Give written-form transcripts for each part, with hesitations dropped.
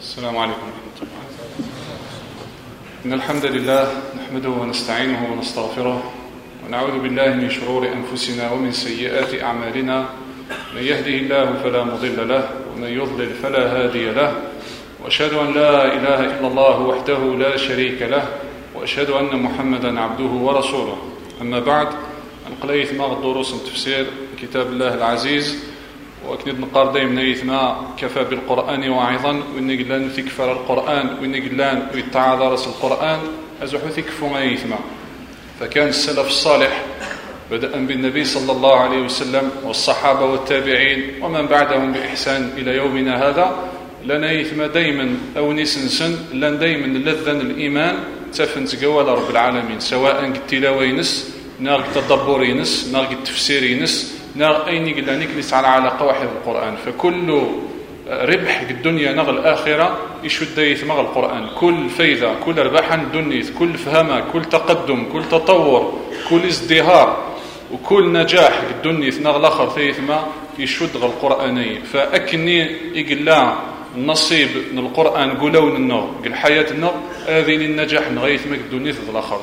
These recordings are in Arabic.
السلام عليكم ورحمة الله. إن الحمد لله نحمده ونستعينه ونستغفره ونعوذ بالله من شرور أنفسنا ومن سيئات أعمالنا. من يهده الله فلا مضل له ومن يضلل فلا هادي له، وأشهد أن لا إله إلا الله وحده لا شريك له، وأشهد أن محمدا عبده ورسوله. أما بعد، نقليث ما الدروس تفسير كتاب الله العزيز، وأكيد نقار دايما يثما كفى بالقرآن واعظا، وإن قلان تكفر القرآن، وإن قلان يتعاذرس القرآن أزحو تكفو يثما. فكان السلف الصالح بدءا بالنبي صلى الله عليه وسلم والصحابة والتابعين ومن بعدهم بإحسان إلى يومنا هذا لنا يثما دايما أو نسنسن لن دايما لذن الإيمان تفنت قوال رب العالمين، سواء التلاوة ينس نار التدبر ينس نار التفسير ينس نار أين قلانيك نسعى على علاقة واحد القرآن. فكل ربح الدنيا نغ الآخرة يشد يثمغ القرآن، كل فايدة كل ربحا دنيث، كل فهمة كل تقدم كل تطور كل ازدهار وكل نجاح الدنيث نغ الآخر ثيثما يشد القرآني. فأكني يقلا النصيب من القرآن قولون النغ قل حياة النغ هذه النجاح نغيث مك الدنيث الآخر.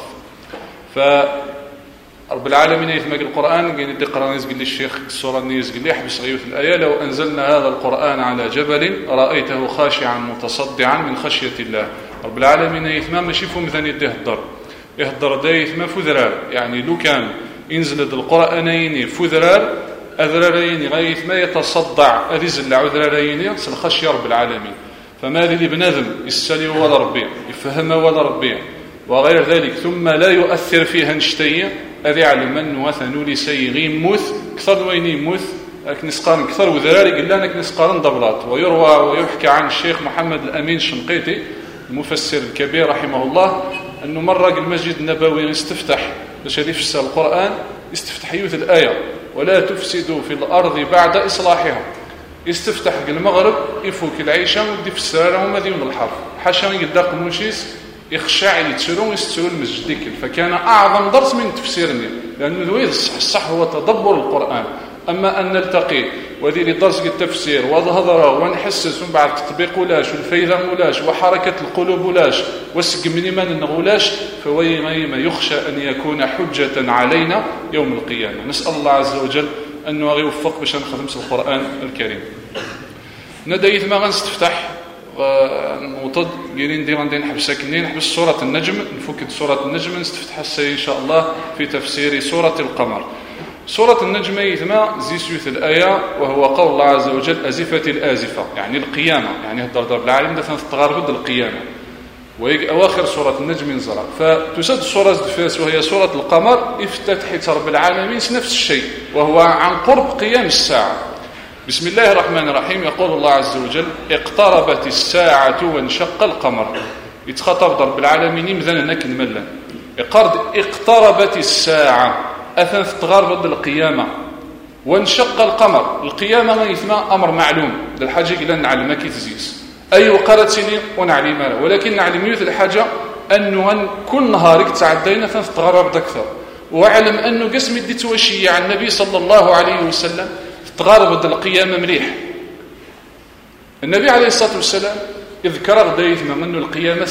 رب العالمين يثمق القرآن قال تقرأ يزقل الشيخ السورة يزقل يحبس غيوث الآية: لو أنزلنا هذا القرآن على جبل رأيته خاشعا متصدعا من خشية الله. رب العالمين يثما ماشي فهم ذن يده يهدر دا يثما فذرار، يعني لو كان ينزل القرآنين فذرار أذرارين غيث ما يتصدع أذيزل عذرارين سنخشي رب العالمين. فما ذي بنذم يستلي ولا ربي يفهم ولا ربي وغير ذلك، ثم لا يؤثر فيها نشتيه أذي على من وثنوا لي سيغي موث كثر ويني موث نسقارن كثر وذراري قلنا نسقارن ضبلات. ويروى ويحكى عن الشيخ محمد الأمين الشنقيطي المفسر الكبير رحمه الله أنه مرة المسجد النبوي استفتح باش يفسر القرآن، استفتح يوث الآية: ولا تفسدوا في الأرض بعد إصلاحها. يستفتح المغرب يفوك العيشة ودي في السرارة وما ديون الحرف حاشا يقدق موشيس يخشع يتسرون المسجد ديك. فكان أعظم درس من تفسيرني، لأنه ذوي الصح هو تدبر القرآن. أما أن نلتقي وذي لدرس التفسير وظهر ونحسس من بعد التطبيق ولاش والفايدة ولاش وحركة القلوب ولاش وسق من إيمان النغولاش، فوي ما يخشى أن يكون حجة علينا يوم القيامة. نسأل الله عز وجل أنه يوفق باش نخدم القرآن الكريم. ندايث ما غنستفتح نوطد قايلين دي غندي نحبس ساكنين نحبس سورة النجم، نفك سورة النجم نستفتح السي إن شاء الله في تفسير سورة القمر. سورة النجم يثما زيسيوث الآية، وهو قول الله عز وجل: أزفة الآزفة، يعني القيامة، يعني هدر ضرب العالم دفن تغرب القيامة. وأواخر سورة النجم ينزرع. فتسد سورة الفاس وهي سورة القمر افتتحت رب العالمين نفس الشيء، وهو عن قرب قيام الساعة. بسم الله الرحمن الرحيم. يقول الله عز وجل: اقتربت الساعة وانشق القمر. يتخاطب رب العالمين مثلا نك نملا اقتربت الساعة أثنت تغرب القيامة وانشق القمر. القيامة ما يثمى أمر معلوم للحاجة إلى نعلم كي تزيس أي وقرت سنين ونعلم، ولكن نعلم يوث الحاجة أنه كل نهارك تعدينا أثنت تغرب أكثر. وعلم أنه قسم دي توشي عن النبي صلى الله عليه وسلم تغرب القيامة مليح. النبي عليه الصلاة والسلام يذكر غدا منه القيامة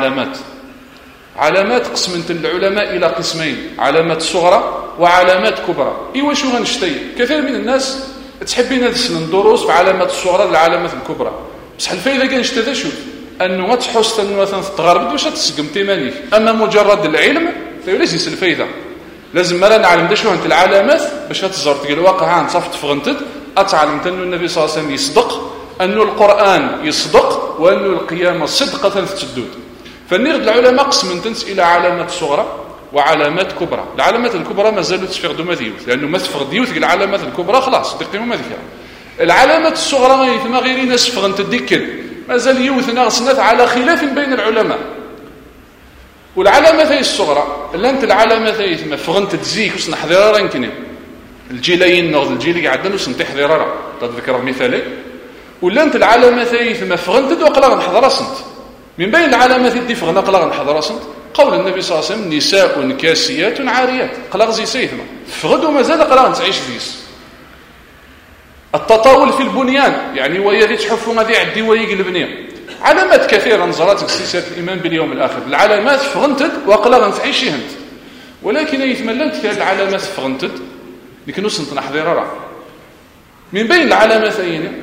علامات قسمت العلماء إلى قسمين: علامات صغرى وعلامات كبرى. إيوا شو غنشتي كثير من الناس تحبين هذه الدروس في علامات الصغرى للعلامات الكبرى، بصح الفايدة كان شتى شو أنه ما تحس أنه مثلا تغرب واش تسقم تيمانيك. أما مجرد العلم فيوليس يس الفايدة، لازم ما نعلم شو انت العلامات باش تزور تقول واقع نصفت فغنتد اتعلمت انه النبي صلى الله عليه وسلم يصدق، انه القرآن يصدق، وانه القيامة صدقة تجدد. فالنيرد العلماء قسم تنس الى علامات صغرى وعلامات كبرى. العلامات الكبرى ما زالوا تفقدوا مذيوث، لانه ما تفقد ديوث العلامات الكبرى خلاص دقيقوا ما ذكر. العلامات الصغرى ما غير ناس فغنت الدكل ما زال يوثنا صنات على خلاف بين العلماء. والعلامات الصغرى اللي انت العلامات ما فغنت تزيك وسن حضراره يمكن الجيلين نغض الجيل قاعدين وسن تحضراره تذكر مثالي. ولا انت العلامات ما فغنت دوقلا غنحضر سنت من بين العلامات دي فغنا قلا غنحضر سنت قول النبي صلى الله عليه وسلم: نساء كاسيات عاريات. قلا زي سيثما فغدوا مازال قلا نتعيش فيس. التطاول في البنيان، يعني وهي اللي تحفوا غادي يعدي ويقلبني علامات كثيرة نظرات سلسلة الإيمان باليوم الآخر. العلامات فغنتد وقلا غنتعيشي هند، ولكن يتملمت كان العلامات فغنتد لكنوس نتنحضر راه. من بين العلامات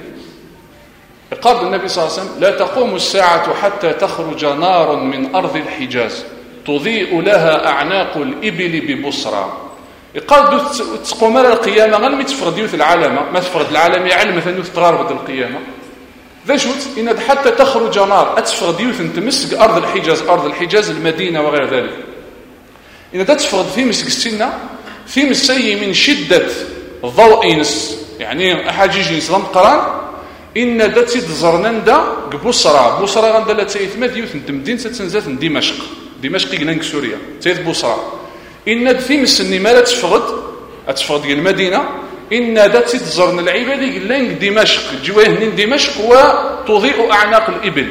قال النبي صلى الله عليه وسلم: لا تقوم الساعة حتى تخرج نار من أرض الحجاز تضيء لها أعناق الإبل ببصرى. قال تقوم القيامة غير ما تفرض يوث العالم، ما تفرض العالم يعلم مثلا تقارب القيامة ذا شوت إن حتى تخرج نار أتفرض يوث تمسك أرض الحجاز، أرض الحجاز المدينة وغير ذلك. إن تفرض في مسك السنة في مسي من شدة ضوء إنس يعني أحاجيج نسلام قران إن دات زرنندا بصرى بصرى غندا لا تيثمات يوث مدينة تنزات دمشق، دمشق يقلنك سوريا تيث بصرى. إن في مسني ما لا تفرض ديال المدينة إن دات تزرن العباد يقلنك دمشق جواهن دمشق وتضيء أعناق الإبل.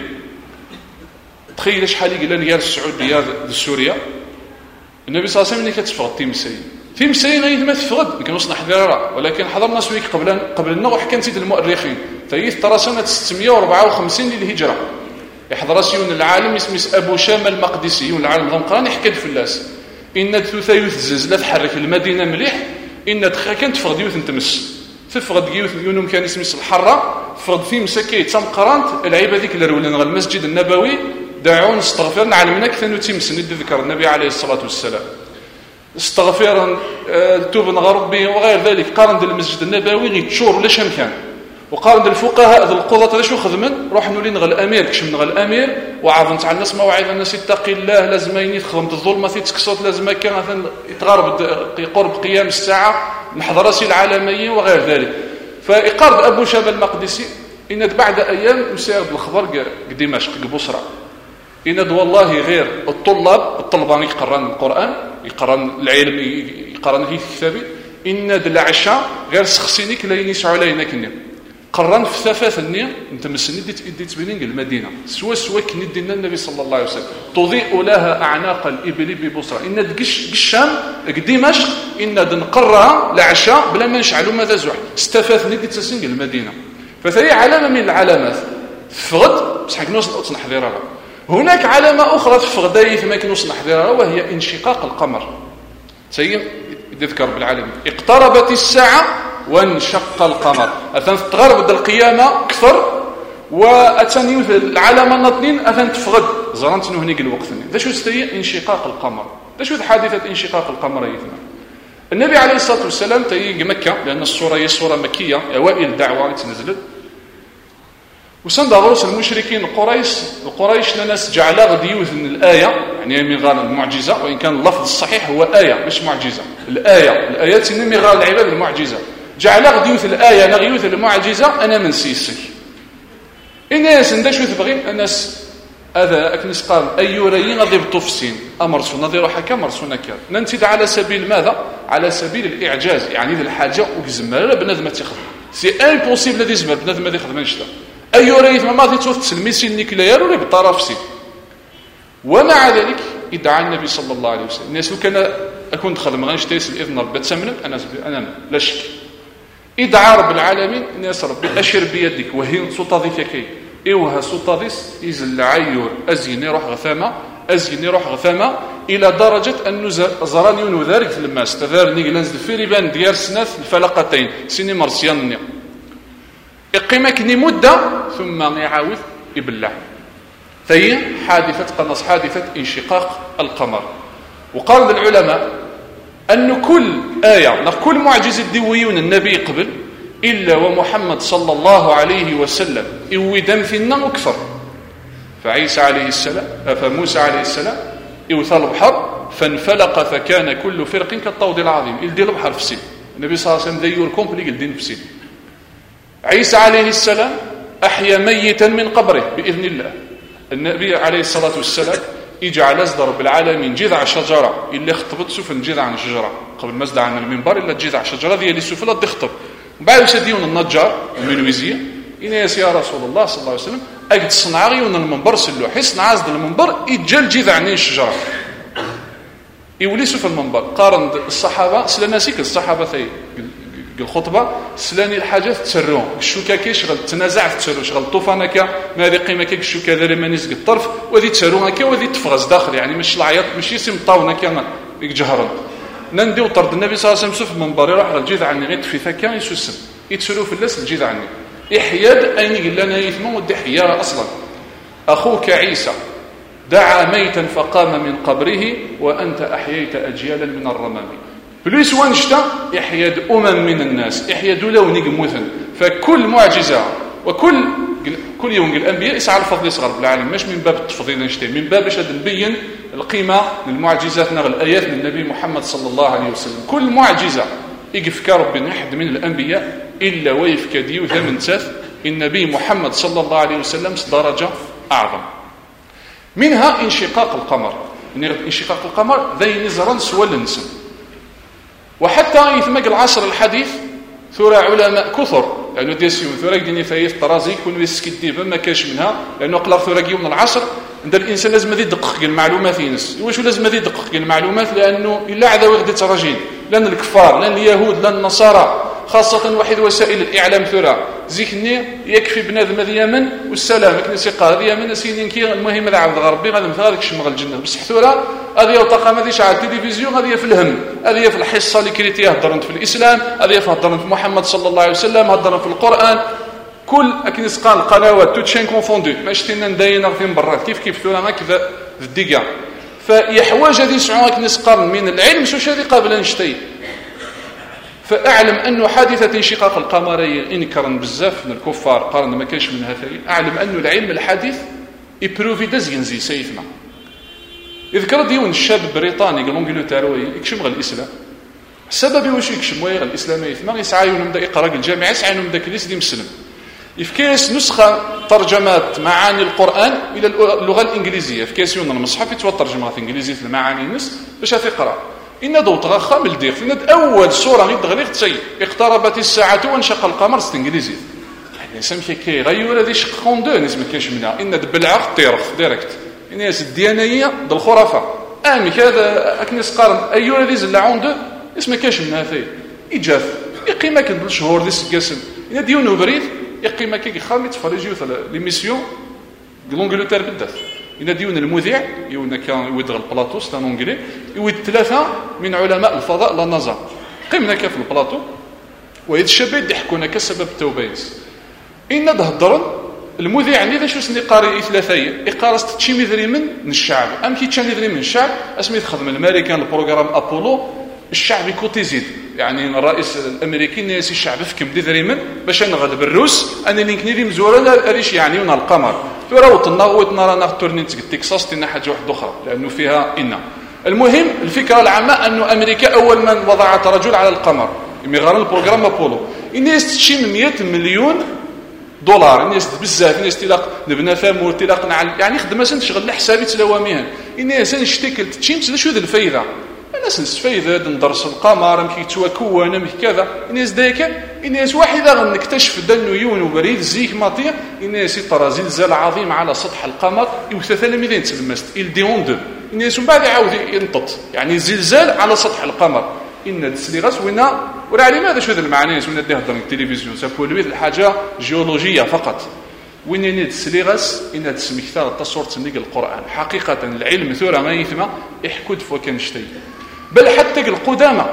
تخيل شحال يقلن ديال السعودية سوريا. النبي صلى الله عليه وسلم كتفرض تيمسي غير ما تفرض كنوصل نحضر، ولكن حضرنا سويك قبلنا وحكى نسيت المؤرخين تيث ترى سنة 654 للهجرة. يحضر سيون العالم اسمه أبو شام المقدسي العالم غنقران يحكي فلاس إن ثلاثة يوث زلزلة تحرك المدينة مليح إن كانت تفرض يوث نتمس تفرض يوث يونم كان اسمه الحرة تفرض في مسكي تم قرانت العيبة ذيك اللي رولنا المسجد النبوي دعون استغفر نعلمنا كثنو تيمس ذكر النبي عليه الصلاة والسلام استغفرا توبا غربي وغير ذلك. قارن المسجد النبوي غيتشور ولا شان كان، وقارن الفقهاء ذو القضاة لا شو خدمن روح نولي نغ الامير كش من غ الامير وعظم تاع الناس موعظه الناس يتقي الله لازم يخدم الظلمه تكسوت لازم كان مثلا يتغرب قرب قيام الساعه نحضر راسي العالميين وغير ذلك. فاقارب ابو شاب المقدسي ان بعد ايام مساعد الخبر دمشق بصرى إن والله غير الطلبة يقرن القرآن يقرن العلم يقرن في كتابي إن العشاء غير سخسينيك لا ينسعوا علينا كني قرن في ثفاث النية انت مسني دي تبينين المدينة سوا كني دينا النبي صلى الله عليه وسلم تضيء لها أعناق الإبل ببصرة إن قشام دمشق إن نقرها العشاء بلا ما نشعلوا ماذا زوح استفاث ندي تسنين المدينة. فهي علامة من العلامات فغد بس حق نوصل نحضرها. هناك علامة أخرى في فغداية ما كنوصل نحضرها وهي انشقاق القمر. يذكر بالعالم اقتربت الساعة وانشق القمر أثناء تغرب القيامة كثر وأتني العلامة النطنين أثناء تفغد زرانتنو هنيك الوقت ذا شو استيى انشقاق القمر. ذا شو حادثة انشقاق القمر يثنى النبي عليه الصلاة والسلام تيجي مكة لأن الصورة هي صورة مكية أوائل دعوة تنزلت وسند غروس المشركين القريش ناس جعلا غدي يوثن الآية يعني من غير المعجزة وإن كان اللفظ الصحيح هو آية مش معجزة. الآيات من غير العباد المعجزة جعلا غدي يوثن الآية نغيوث المعجزة أنا من سيسك الناس نداش تبغي الناس هذا أكنس قال أي ريين غدي بطفسين أمرسونا ذي روح كم مرسونا كار ننتد على سبيل ماذا؟ على سبيل الإعجاز يعني ذي الحاجة وكزمال بنادم تخدم سي امبوسيبل هذه زمال بنادم هذه خدمة نشتا أي ريث ما ماضي توفت سلميسي النكليار ولا بطرف سي. ومع ذلك ادعى النبي صلى الله عليه وسلم الناس كان أكون دخل ما غنشتيس الإذن رب تسمنت أنا لا شك ادعى رب العالمين الناس ربي أشر بيدك وهي سلطة ذيك كي إيوها سلطة ذيس إذن العيور أزيني روح غثامة إلى درجة أن زراني ونذارك في الماس تذارني لنزل في ريبان ديار سناث الفلقتين سيني مرسيان إقيمك مدة ثم يعاود يبلع. فهي حادثة انشقاق القمر. وقال العلماء أن كل آية كل معجزة ديويون النبي قبل إلا ومحمد صلى الله عليه وسلم إودم في النار أكثر. فموسى عليه السلام إوثى البحر فانفلق فكان كل فرق كالطود العظيم إلدي البحر في سين النبي صلى الله عليه وسلم ذي كومبلي قلدين في سين. عيسى عليه السلام أحيا ميتا من قبره بإذن الله. النبي عليه الصلاة والسلام يجعل أصدر بالعالمين جذع شجرة اللي خطبت سفل جذع عن شجرة قبل ما ازدع عن المنبر إلا جذع شجرة ذي اللي سفلت تخطب بعد يسديون النجار المنويزية إناس يا رسول الله صلى الله عليه وسلم أجد صنعاريون المنبر سلوح يصنع أصدر المنبر يتجل جذع عن الشجرة يوليسوا في المنبر. قارن الصحابة سلناسيك الصحابة ثي الخطبه سلاني الحاجات تسرو الشوكا كيشغل تنازع تسرو شغل طوفان هكا ما هذه قيمه كيك الشوكا دار ما نسق الطرف وهذه تسرو هكا وهذه تفغز داخل يعني مش العياط ماشي سيم طاون هكا يجهرن ننديو طرد النبي صلى الله عليه وسلم في المنبر يروح على الجذع عني غير في فكا يسوسم يتسرو في اللاس الجذع عني احياد اين قال لنا يثمو ودي حياره اصلا اخوك عيسى دعا ميتا فقام من قبره وانت احييت اجيالا من الرمام بليس وانشتا احياد من الناس احياد لو نجموثن فكل معجزه وكل يوم الانبياء يسعى الفضل يصغر بالعالم مش من باب التفضيل نشتي من باب باش نبين القيمه للمعجزات نغ الايات من النبي محمد صلى الله عليه وسلم كل معجزه يقف ربي احد من الانبياء الا ويف كديو ثمن تاث النبي محمد صلى الله عليه وسلم درجه اعظم منها انشقاق القمر انشقاق القمر ذي نزرا سوى النسم وحتى يثمق العصر الحديث ثورة علماء كثر لأنه ديسيون ثورة ديني ثايف طرازي يكون يسكت ما كاش منها لأنه قلق ثورة من العصر عند الإنسان لازم يدقق المعلومات ينس واش لازم يدقق المعلومات لأنه إلا عذا وغدي تراجين لأن الكفار لأن اليهود لأن النصارى خاصة واحد وسائل الإعلام ثورة زيكني يكفي بنادم اليمن والسلام كنا سيقا اليمن سينين كي المهم هذا عبد غربي غادي مثلا هذاك الشمغ الجنة بصح ثورة هذه الطاقم هذه على التلفزيون هذه في الهم هذه في الحصة اللي كريتيها هضرت في الإسلام هذه في هضرت في محمد صلى الله عليه وسلم هضرت في القرآن كل أكنس قال القنوات توتشين كونفوندو ما شتينا نداينا في برات كيف ثورة ما كذا في الدقة فيحواج هذه سعوا أكنس قرن من العلم شو هذه قابل نشتي فأعلم أن حادثة انشقاق القمري إنكرا بزاف من الكفار قارن ما كانش من هذين أعلم أن العلم الحديث يبروفي دزينزي سيفنا يذكر ديون الشاب بريطاني قالوا انجلترا يكشم غير الإسلام السبب واش يكشم غير الإسلام يثما يسعى ينبدا يقرا الجامعة يسعى ينبدا كليس دي مسلم يفكيس نسخة ترجمات معاني القرآن إلى اللغة الإنجليزية في يون المصحف يتوى ترجمات إنجليزية المعاني نس باش تقرأ إن دو تغخى من الدير إن أول سورة غير دغليغ تسي اقتربت الساعة وانشق القمر ستنجليزي يعني سمحي كي غيور هذه شقون دو نسمة كاش منها إن دبلعق تيرف ديركت إن ياس الديانية دو الخرافة آمي هذا أكنس قارن أيور هذه زلعون دو اسمه كاش منها ثي إجاف يقيمة كد بالشهور دي سكاسم إن ديون بريد يقيمة كي خامي تفرجيو ليميسيون لونجلتير بالذات إن ديون المذيع يونا كان يودغ البلاطو ستان أنجلي يود 3 من علماء الفضاء لا نازا قمنا كيف البلاطو ويتشبه يحكونا كسبب التوبيس إن دهضرن المذيع عندي ذا شو سني قارئ 3 إقارست تشي مذري من الشعب أم كي تشي مذري من الشعب اسمي تخدم الأمريكان البروغرام أبولو الشعب يكوتيزيد يعني الرئيس الأمريكي ناسي الشعب فكم دي من باش نغلب الروس أنا اللي كنيدي مزورة أريش يعني ون القمر فراوطنا رانا تورنين تكساس تنا حاجة واحدة أخرى لأنه فيها إنا المهم الفكرة العامة أن أمريكا أول من وضعت رجل على القمر يمغارن البروغرام أبولو الناس تشي 100 مليون دولار الناس بزاف الناس تلاق نبنا ثامور تلاق نعل يعني خدمة تشغل لحسابي تلاواميها الناس نشتكل تشيم شو ذي الفايدة الناس نستفيد ندرس القمر مكي تواكون مكي كذا الناس دايكا الناس واحدة غنكتشف دنو يون وبريد زيك ماطير الناس ترى زلزال عظيم على سطح القمر يوث 300 تلمست الديون دو الناس من بعد يعاود ينطط يعني زلزال على سطح القمر إن السليغاس وإنا ولا على ماذا شو ذا المعنى وإنا ديه هضر التلفزيون سابولويد الحاجة جيولوجية فقط وين ينيد السليغاس إن تسمي كثار التصور تنيق القرآن حقيقة العلم ثورة ما يثمى يحكود فوكان شتي بل حتى القدامى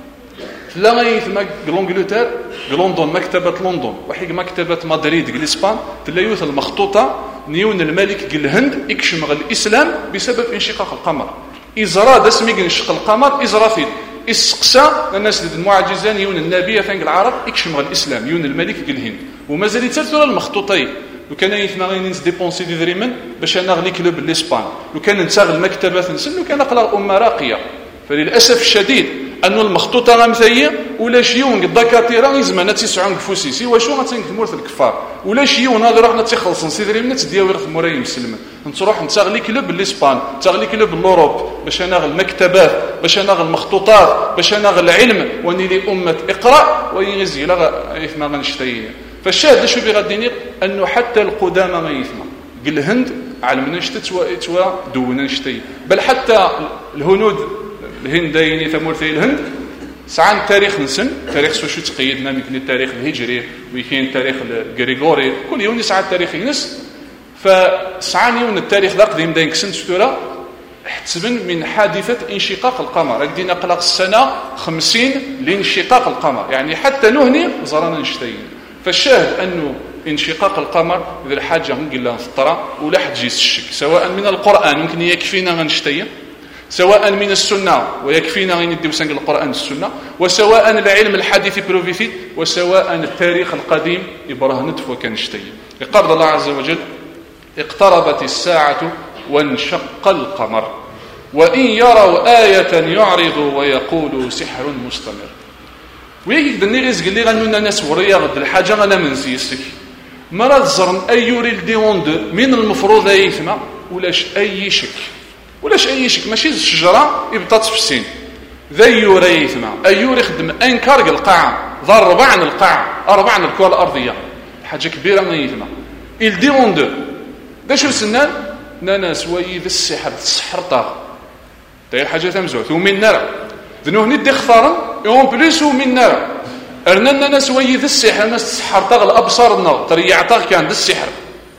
لا ما يثمى لونجلتير لندن مكتبة لندن وحيق مكتبة مدريد الإسبان تلايوث المخطوطة نيون الملك الهند يكشمغ الإسلام بسبب انشقاق القمر إزرا دسمي انشق القمر إزرافيل إسقسى الناس المعجزان يون النبي ثانك العرب يكشمغ الإسلام يون الملك الهند ومازال يتسلسل المخطوطين لو كان يثمى غير نس ديبونسي دي دريمن باش انا غلي كلوب الإسبان لو كان نتاغ المكتبة نسن لو كان اقرا أمة راقية فللأسف الشديد أن المخطوطة غامثية ولا شيون الدكاترة يزمان تسعون كفوسيسي وشو غاتنك مورث الكفار ولا شيون هذا راه نتخلص نسيدري من تدياوي غير موراي مسلمه نتروح نتاغلي كلوب الاسبان تاغلي كلوب الاوروب باش انا المكتبات باش انا المخطوطات باش انا العلم واني لامه اقرا ويزي لا يثما غنشتي فالشاهد شو بغاديني انه حتى القدامى ما يثما قال الهند علمنا نشتت دونا نشتي بل حتى الهنود الهندين ثمورثي الهند ساعة التاريخ نسن تاريخ سوشو تقيدنا من التاريخ الهجري ويكين التاريخ الغريغوري كل يوم ساعة التاريخ ينس فساعة يوم التاريخ ذا قديم داينك سن ستورة احتسبن من حادثة انشقاق القمر أكدينا قلق السنة 50 لانشقاق القمر يعني حتى نهني زرانا نشتين فالشاهد أنه انشقاق القمر إذا الحاجة نقول لها فطرة ولا حد جيس الشك سواء من القرآن يمكن يكفينا غنشتين سواء من السنة ويكفينا غير نديو سنق القرآن السنة وسواء العلم الحديث بروفيثي وسواء التاريخ القديم يبرهنت وكنشتين يقرض الله عز وجل اقتربت الساعة وانشق القمر وإن يروا آية يعرضوا ويقولوا سحر مستمر ويجي دني رزق اللي غنونا ناس وريا غد الحاجة غنا من زيسك مرات زرن أي يوري ديوند من المفروض يثمى ولاش أي شك ماشي الشجرة يبطات في السين ذا يوري يثمى أي يوري خدم أنكار القاعة ضرب عن القاعة أربع عن الكرة الأرضية حاجة كبيرة من يثمى الديوند دا شو سنان ناس ويذ السحر السحرطة داير حاجة تمزوت ومن نرى ذنوه ندي خطارا يوم بليس ومن نرى أرننا ناس ويذ السحر ناس السحرطة الأبصار النار تريعطاغ كان ذا السحر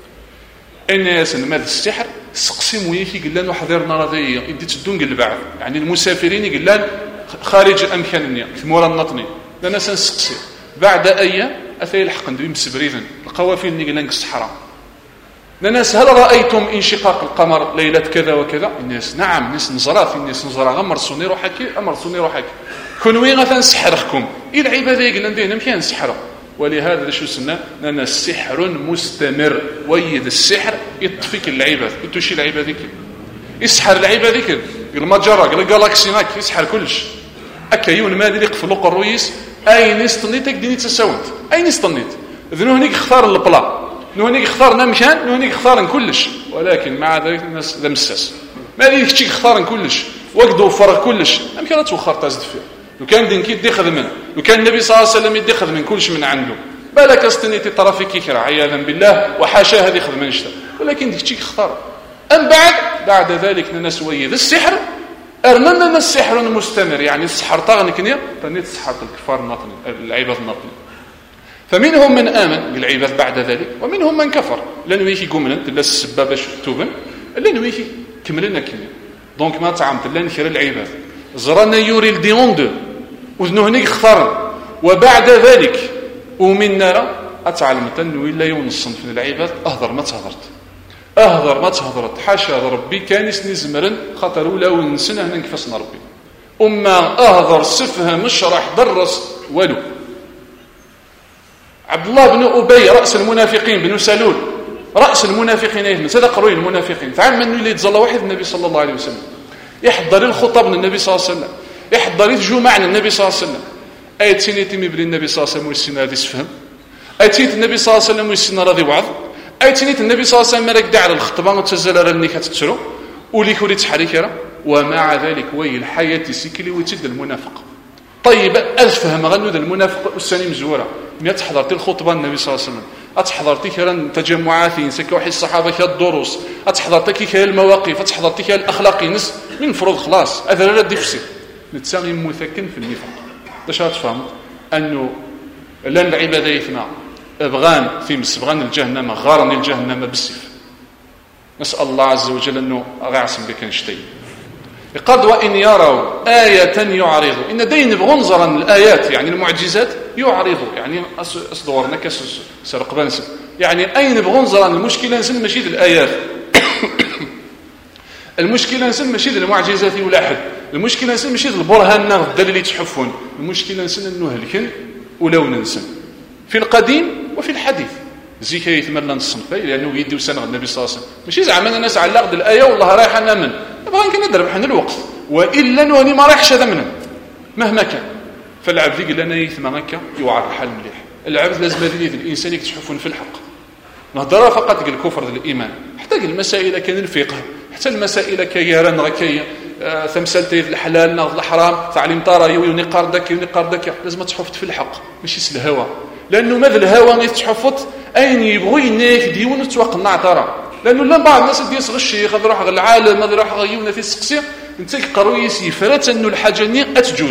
الناس ماذا السحر سقسم ويكي قال لنا حضر نراضية يدي تدون قل بعض يعني المسافرين يقول لنا خارج أمكاننا في مورا النطني لنا سنسقسي بعد أيام أثي الحق ندوي مسبريذن القوافل اللي قال لنا الصحراء الناس هل رأيتم انشقاق القمر ليلة كذا وكذا الناس نعم الناس نزرا في الناس نزرا غمر صوني روحك كونوا غا نسحركم إلى العبادة يقول لنا مكان نسحره ولهذا شو سنة لأن السحر مستمر ويد السحر يطفيك العباد يتوشي العباد ذيك يسحر العباد ذيك المجرة الجالاكسي ماك يسحر كلش أكيون ما ذي يقفلوق الرويس أين استنيتك ديني تساوت أين استنيت ذنو هنيك اختار البلا نهنيك اختار نمكان نهنيك اختار كلش ولكن مع ذلك الناس لمساس ما ذيك تشيك اختار كلش وقدوا فرق كلش أمكن توخر تزد فيه لو كان دين كي يدخذ منه لو كان النبي صلى الله عليه وسلم يدخذ من كلش من عنده بالك استنيتي طرفك كرا عياذا بالله وحاشا هذه ياخذ من اشتر ولكن ديك تشيك اختار أم بعد ذلك الناس ويذ السحر أرننا السحر مستمر يعني السحر طاغن كنيا فنيت السحر الكفار الناطن العباد الناطن فمنهم من آمن بالعباد بعد ذلك ومنهم من كفر لأنه يجي قومنا لا السبابة توبن لأنه يجي كملنا كنيا دونك ما تعمت لنا خير العباد زرنا يوري الديوند وذنو هنيك اختار وبعد ذلك ومن نرى أتعلمت أنه إلا يوم الصنف من العباد أهضر ما تهضرت حاشا ربي كان يسني زمرن خاطر ولا ونسنا هنا نكفسنا ربي أما أهضر سفها مشرح درس ولو عبد الله بن أبي رأس المنافقين بن سلول رأس المنافقين هذا قروي المنافقين تعلم أنه اللي يتظل واحد النبي صلى الله عليه وسلم يحضر الخطب من النبي صلى الله عليه وسلم يحضر الجمعة من النبي صلى الله عليه وسلم أيت سنيتي بلي النبي صلى الله عليه وسلم والسنة هذه سفهم أيت النبي صلى الله عليه وسلم والسنة راضي وعظ أيت النبي صلى الله عليه وسلم ركد على الخطبة وتزل على النكات تسرو وليك وليت حريكرة ومع ذلك وي الحياة سيكلي وتد المنافق طيب أفهم غنو ذا المنافق السني مزورة ما تحضرتي الخطبة النبي صلى الله عليه وسلم أتحضرتي كرا تجمعات ينسك واحد الصحابة كالدروس أتحضرتي كالمواقف أتحضرتي كالأخلاقي نس من فرض خلاص هذا لا ديفسي نتسامي مثكن في النفاق باش تفهم أنه لن العبادة يثنى أبغان في مسبغان الجهنم غارني الجهنم بالسيف نسأل الله عز وجل أنه أغعصم بك نشتي قد وإن يروا آية يعرضوا إن دين بغنظرا الآيات يعني المعجزات يعرضوا يعني أصدورنا كسرق بنسب يعني أين بغنظرا المشكلة نسل مشيد الآيات المشكلة نسل مشيد المعجزات ولا حد المشكلة نسل مشيد البرهان الدليل اللي تحفون المشكلة نسل أنه هلكن ولو ننسى في القديم وفي الحديث زي كي يتمنى الصنف لأنه يدي وسنة النبي صلى الله عليه وسلم ماشي زعما الناس على لقد الآية والله رايح نامن نبغى يمكن نضرب حنا الوقت وإلا نوني ما رايحش هذا منه مهما كان فالعبد يقول لنا يثمى هكا يوعر الحال مليح العبد لازم هذه الإنسان يكتشفون في الحق نهضر فقط قال الكفر الإيمان حتى قال المسائل كان الفقه حتى المسائل كيران ركية ثمسلتي الحلال ناض الحرام تعليم طاري ونقار دك لازم تحفظ في الحق ماشي سل الهوى لأنه ماذا الهوى ما يتحفظ أين يبغوا يناك ديون وتوقع ترى لأنه لما بعض الناس اللي يصغ الشيخ هذا يروح العالم هذا يروح غيونا في السقسية انت قروي يفرت أنه الحاجة ني أتجوز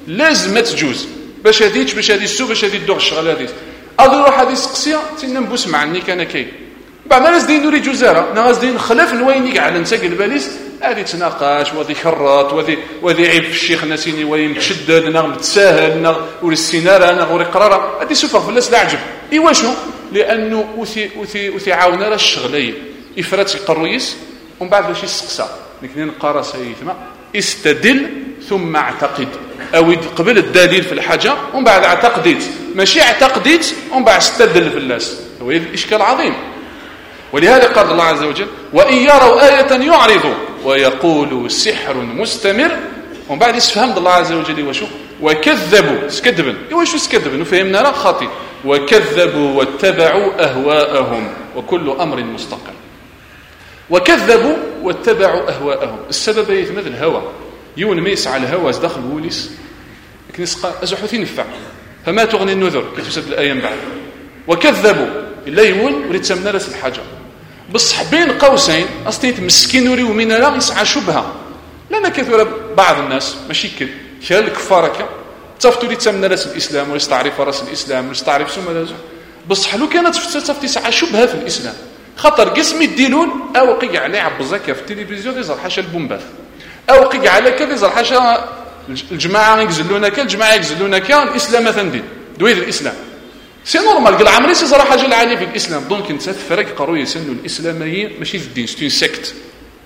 لازم ما تجوز باش هاديتش باش هادي السو باش هادي الدوغ الشغل هادي اغي روح هادي سقسيه تينا نبوس مع النيك انا كاين بعد ما ناس دين نوري جوزاره ناس دين خلاف نوينيك على نساق الباليس هادي تناقاش وهادي خرط وهادي عيب في الشيخ ناسيني وين متشدد انا متساهل انا وري السيناره انا وري قراره هادي سوفر فلاس لا عجب ايوا شنو لانه وثي عاونا راه الشغليه افرات القرويس ومن بعد باش يسقسى لكن نقرا سيثما استدل ثم اعتقد او قبل الدليل في الحاجه ومن بعد اعتقدت ماشي اعتقدت ومن بعد استدل في الناس هو الاشكال عظيم. ولهذا قال الله عز وجل وان يروا ايه يعرضوا ويقولوا سحر مستمر ومن بعد يفهم الله عز وجل وشو وكذبوا سكذبن واش سكذبن وفهمنا راه خاطئ وكذبوا واتبعوا اهواءهم وكل امر مستقر وكذبوا واتبعوا اهواءهم السبب يتمثل الهوى يون ما يسعى الهوى داخل وليس لكن ازحوثين ينفع فما تغني النذر كتسد الايه من بعد وكذبوا الا يون وريت تمنا راس الحاجه بصح بين قوسين اصليت مسكين وري ومن لا يسعى شبهه لان كثر بعض الناس ماشي كل شال الكفاره تفتوا لي تمنا راس الاسلام ويستعرف راس الاسلام ويستعرف ثم لازم بصح لو كانت تفتي ساعه شبهه في الاسلام خطر قسم الديلون او قيع عليه عبزك في التلفزيون يظهر حاشا البومباث او قيع على كذا يظهر حاشا الجماعه يجزلونك الجماعه يجزلونك الاسلام مثلا دويد الاسلام سي نورمال قال عمري سي صراحه حاجه العاليه في الاسلام دونك انت تفرق قرويه سنو الاسلاميه ماشي في الدين ستين سكت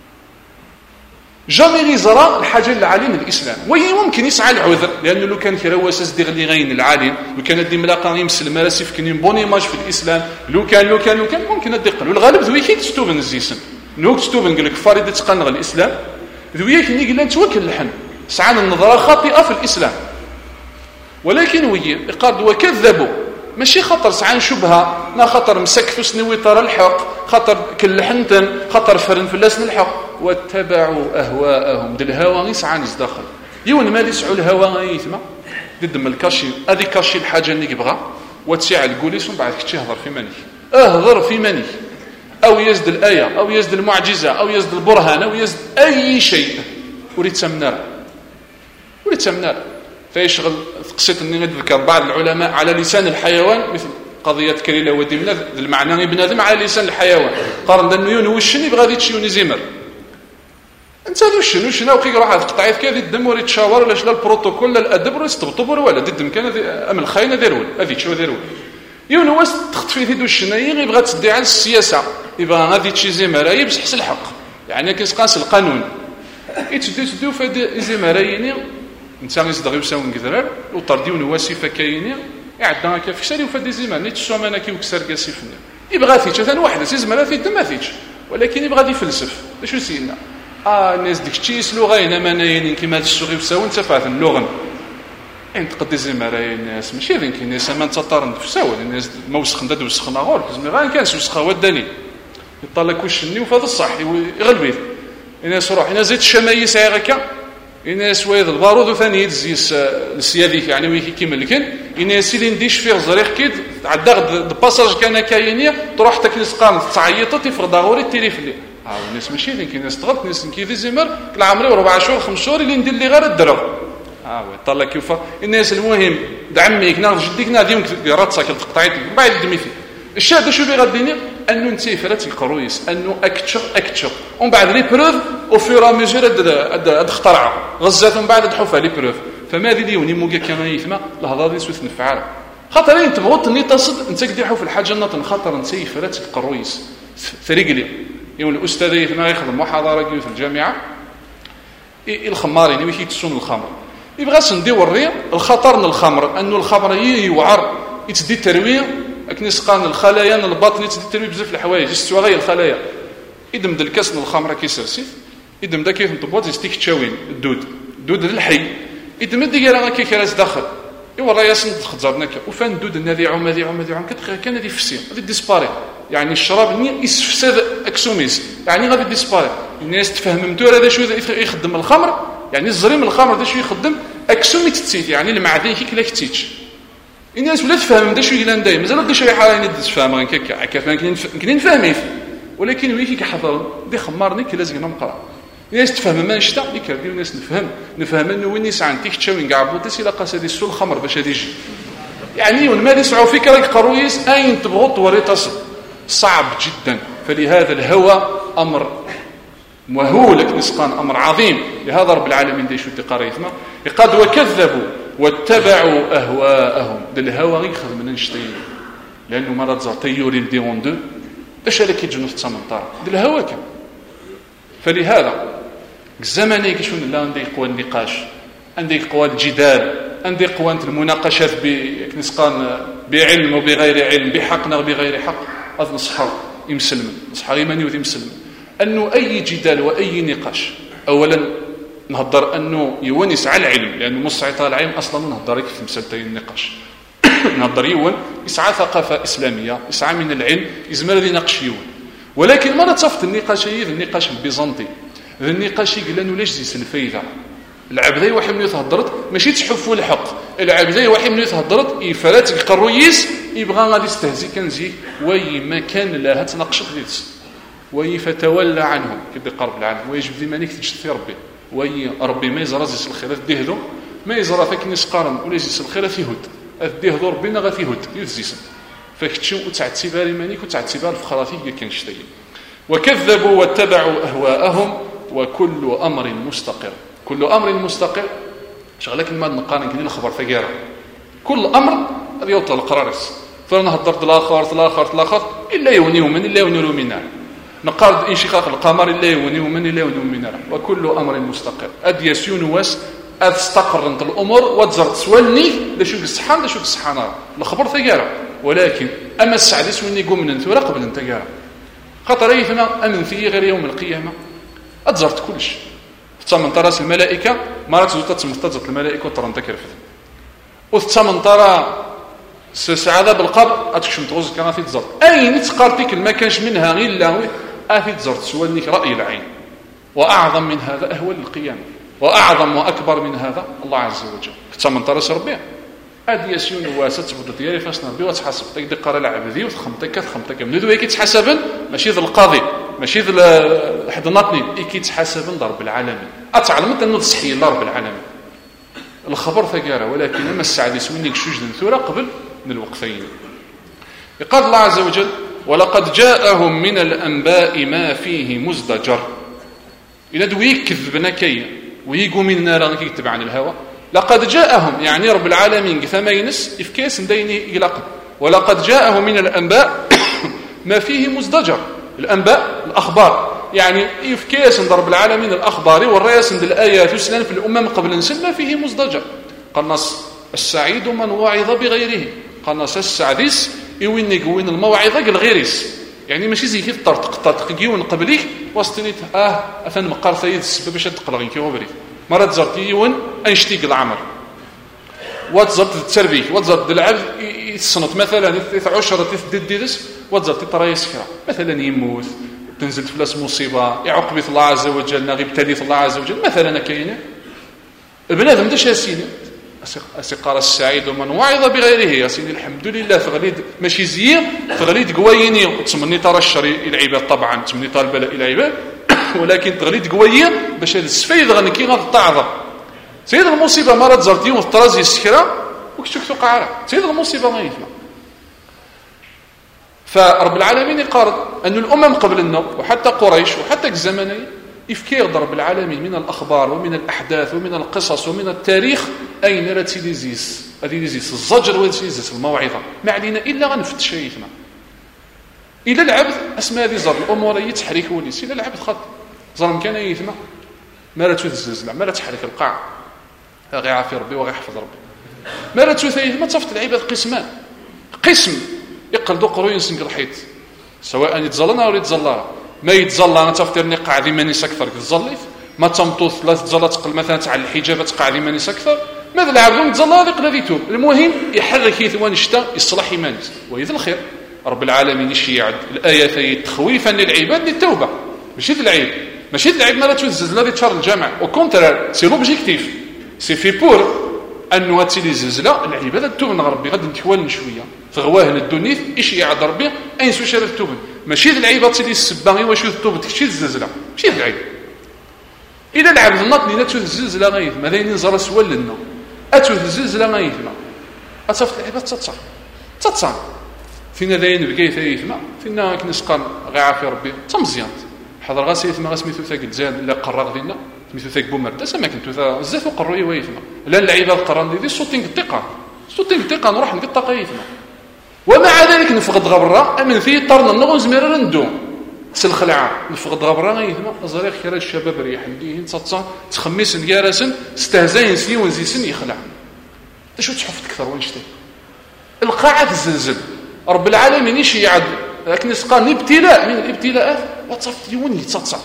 جامي يزرى الحاجه العاليه من الاسلام وهي ممكن يسعى العذر لانه لو كان كي رواسس دير لي غين العالم لو كان دي ملاقا يمسل مراسف كاين بوني ماج في الاسلام لو كان ممكن ادقل والغالب ذويك تستوبن الزيسن نوك تستوبن قال لك فريده تقنغ الاسلام ذويك ني قال توكل اللحن سعى النظره خاطئه في الاسلام ولكن وهي قال وكذبوا ماشي خطر سعان شبهه نا خطر مسكفو سنوي ترى الحق خطر كل حنتن خطر فرن فلاس الحق واتبعوا اهواءهم دل الهوى يسعى داخل يون ما يسعوا الهوى يثما ضد من الكاشي هذه كاشي الحاجه اللي يبغى وتسيع الكوليس ومن بعد كتشي يهضر في مني اهضر في مني او يزد الايه او يزد المعجزه او يزد البرهان او يزد اي شيء وريد سمنار فيشغل قصيت اني نذكر بعض العلماء على لسان الحيوان مثل قضيه كريله ودمنا المعنى بنادم على لسان الحيوان قارن انه يون وشني بغادي تشيوني زمر انت شنو وكي يروح على قطعيه كذا الدم وري تشاور ولا لا البروتوكول لا الادب ولا يستبطب ولا الدم كان ام الخاينه داروا هذه شو داروا يون واش تخطفي في الشنايي يبغى تدي على السياسه يبغى غادي تشي زمر يبصح حس الحق يعني كيسقاس القانون يتدو في هذه زمرايين انت غيصدغ يساون كذرار وطرديو نواسفه كاينين يعدنا هكا في شاري وفدي زمان نيت السومانه كي وكسر كاسفنا يبغى تيجي ثاني واحده سي زمره في الدم ما فيش ولكن يبغى يفلسف باش يسينا الناس ديك الشيء يسلو غاينا مناين كيما هاد السوغي وساون تفاعل اللغن انت قد زمراي الناس ماشي ذيك الناس ما تطرن في ساول الناس ما وسخنا دو وسخنا غور زمرا كان وسخه وداني يطلق وشني وفهذا الصح يغلبيه الناس روح الناس زيت الشمايس هكا الناس ويض البارود وثاني يتزيس السيادي يعني ويكي كيما لكن الناس اللي نديش فيه زريق كيد عداغ باساج كان كاينيه تروح تكنس قام تعيطت يفرض غوري التليفون الناس ماشي ذيك الناس تغلط الناس كيف زمر العمري 4 شهور 5 شهور اللي ندير لي غير الدرب طلع كيف الناس المهم دعميك ناض جديك ناديهم راتسك تقطعيت بعد دمي فيه الشاهد شو بيغديني انه انت فرات القرويس انه اكتشر ومن بعد لي بروف او فيرا ميجور اد اخترع غزات من بعد تحوفها لي بروف فما هذه ديوني موكا كما يثما الهضره دي سوث نفعل خاطر انت تبغط اني تصد انت كدير في الحاجه نط خاطر انت فرات القرويس فريقلي يوم الاستاذ يثما يخدم محاضره في الجامعه الخمارين ويكي تسون الخمر يبغى سنديو الريق الخطر من الخمر انه الخمر يوعر يتدي الترويه اكنسقان الخلايا الباطن يتدي الترويه بزاف الحوايج يستوى غير الخلايا يدمد الكاس من الخمره كيسرسي يدمد كيف نطبوط يستيك تشاوين الدود الحي يدمد ديال كي كراس داخل ايوا راه ياسن خزرناك وفان الدود النادي عم كان هذه فسي غادي ديسباري يعني الشراب ني يسفسد اكسوميس يعني غادي ديسباري الناس تفهم مدور هذا شو يخدم الخمر يعني الزريم الخمر هذا شو يخدم اكسومي تتسيت يعني المعدن كي كلا كتيتش الناس ولا تفهم دا شو يلان دايما مازال دا شي حاله ندير تفهم هكا كيف يمكن نفهميه ولكن ويكي كحضر دي خمارني كي لازم نقرا الناس تفهم ما نشتا اللي كرديو الناس نفهم انه وين يسعى انت تشاوين كاع بوطيس الى قاس هذه السوق الخمر باش هذه يجي يعني وما يسعوا فيك راك قرويس اين تبغط وريتصل صعب جدا. فلهذا الهوى امر مهول نسقان امر عظيم. لهذا رب العالمين ديشو تقاريثنا قد وكذبوا واتبعوا اهواءهم. الهوى ياخذ من نشتين لانه مرات زعتيوري ديون دو اش هذا كيتجنو في التمنطار الهوى كان. فلهذا الزمن كيشون لا عندي قوى النقاش عندي قوى الجدال عندي قوى المناقشات بنسقان بعلم وبغير علم بحق وبغير حق. هذا نصحى يمسلم نصحى يمني وذي مسلم انه اي جدال واي نقاش اولا نهضر انه يونس على العلم لانه مستعطى العلم اصلا نهضر في مسالتين النقاش نهضر يون يسعى ثقافه اسلاميه يسعى من العلم يزمر ذي نقش يون. ولكن ما نتصفت النقاش هي النقاش البيزنطي النقاش قال انه ليش زيس الفايده العبدي واحد من يتهضرت ماشي تحفوا الحق العبدي واحد من يتهضرت يفرات القرويس يبغى غادي يستهزئ كنزي وي ما كان لها تناقشت ليس وي فتولى عنهم كيدير قرب العالم ويجب ذمانك تجد ربي وي ربي ما يزرى زيس الخيرات ديهدو ما يزرى فيك نسقارن ولا زيس الخيرات يهد ديهدو ربنا غادي يهد يزيس فكتشو وتعتبر مانيك وتعتبر فخراتي كان شتي. وكذبوا واتبعوا اهواءهم وكل امر مستقر. كل امر مستقر شغلك ما نقارن كدير الخبر ثقيره كل امر هذا يوطل القرارس فانا هضرت الاخر الا يونيهم من الا يونيو منا نقارد انشقاق القمر الا يونيهم من الا يونيو منا وكل امر مستقر اديسيون واس استقرنت الامور وتزرت سوالني لشوك الصحان لشوك الصحانه الخبر ثقيره. ولكن اما السعدس وين يقوم من انت قبل انت قال خاطر يفنا امن فيه غير يوم القيامه اتزرت كلش ثمن طراس الملائكه مرات زوجت تمتزت الملائكه وترنت كرفت وثمن طرا سعاده بالقبر اتكشم تغوز كان في تزرت اين تقارتك ما كانش منها غير لا افي تزرت سوالنيك راي العين. واعظم من هذا اهوال القيامه واعظم واكبر من هذا الله عز وجل ثمن طراس ربي هذه يسيون واسات تبدا ديالي فاش نربي وتحاسب تقدر قرا العبدي وتخمطك من ذو كيتحاسبن ماشي ذا القاضي ماشي ذا حضناتني كيتحاسبن رب العالمين اتعلمت انه تصحي الله رب العالمين الخبر ثقيره. ولكن لما السعد يسمنيك شجن ثوره قبل من الوقفين. يقال الله عز وجل ولقد جاءهم من الانباء ما فيه مزدجر الى دويك كذبنا كي ويقوا من النار كيكتب عن الهوى لقد جاءهم يعني رب العالمين كما ينس إفكاس ديني إغلاق. ولقد جاءهم من الأنباء ما فيه مزدجر. الأنباء الأخبار يعني إفكاس رب العالمين الأخبار والرئيس عند الآيات يسلم في الأمم قبل نسل ما فيه مزدجر. قال نص السعيد من وعظ بغيره قال نص السعديس يوين يقوين الموعظة الغيريس يعني ماشي زي كيف طرطق يوين قبليك وسطنيت أثن مقار سيد السبب باش تقلغين كي وبريد مرات زرتيون انشتيق العمر وتزرت التربيه وتزرت العبد يتصنت مثلا 10 تديدس وتزرت طرايس فيها مثلا يموت تنزل فلاس مصيبه يعقب الله عز وجل نغيب تليف الله عز وجل مثلا كاينه بنادم داش ياسين اسقار السعيد ومن وعظ بغيره يا سيدي الحمد لله فغليد ماشي زير فغليد قويني وتمني ترى الشر العباد طبعا تمني طال البلاء الى العباد ولكن تغليد قويه باش هذا السفيد غنكي غتعظم سيد المصيبه مرات زرتي والطرازي السكره وكتشوف قعره سيد المصيبه ما يفهم. فرب العالمين يقارن ان الامم قبلنا وحتى قريش وحتى الزمنين يفكير رب العالمين من الاخبار ومن الاحداث ومن القصص ومن التاريخ اين راتيليزيس اديليزيس الزجر واديليزيس الموعظه ما علينا الا غنفتش شيخنا الى العبد اسماء هذه زر الامور يتحرك وليس الى العبد خط زرم كان يثمى ما لا تزلزل ما لا تحرك القاع غير عافي ربي وغير حفظ ربي ما لا تثيث ما تصفت العباد قسمان قسم يقلدوا قروين سنق الحيط سواء يتزلنا ولا يتزلى ما يتزلى انا تفتر نقع ذي مانيس اكثر كتزليت ما تمطوث لا تزلى تقل مثلا تاع الحجاب تقع ذي مانيس اكثر ماذا العبد يتزلى هذيك الذي يتوب المهم يحرك يثوان الشتاء يصلح ايمانه ويذ الخير رب العالمين يشيع الايات تخويفا للعباد للتوبه ماشي العيب ماشي العيب ما لا تزلزل هذه تشار الجامع وكونترير سي لوبجيكتيف سي في بور انه تيلي زلزله العباده توب من ربي غادي نتوالن شويه فغواه الدنيا يشيع ربي اين سو شرف توب ماشي العيب تيلي السبا غير واش توب تكشي الزلزله ماشي العيب إذا العبد النط لنا تزلزل غيث ما ذين نزر سوال لنا أتزلزل غيث ما أصفت العباد تتصان فينا ذين بقيت يثما فينا كنسقان غيعافي ربي تمزيان حضر غاسي يثما غاسميتو ثاقل زاد لا قرر دينا سميتو ثاق بومرده سما كنتو ثا بزاف وقروي ويثما لا العباد قران دي صوتين الدقه نروح نقطع يثما ومع ذلك نفقد غبره من في طرنا نغوز مرر ندو سلخلعه نفقد غبره يثما ازريخ كرا الشباب ريح نديه تصا تخميس نيارسن استهزاين سيون زيسن يخلع شو تحفظ اكثر وانشتي القاعه الزلزل رب العالمين يشي يعد لكن سقان ابتلاء من الابتلاءات وتصفت يوني تصا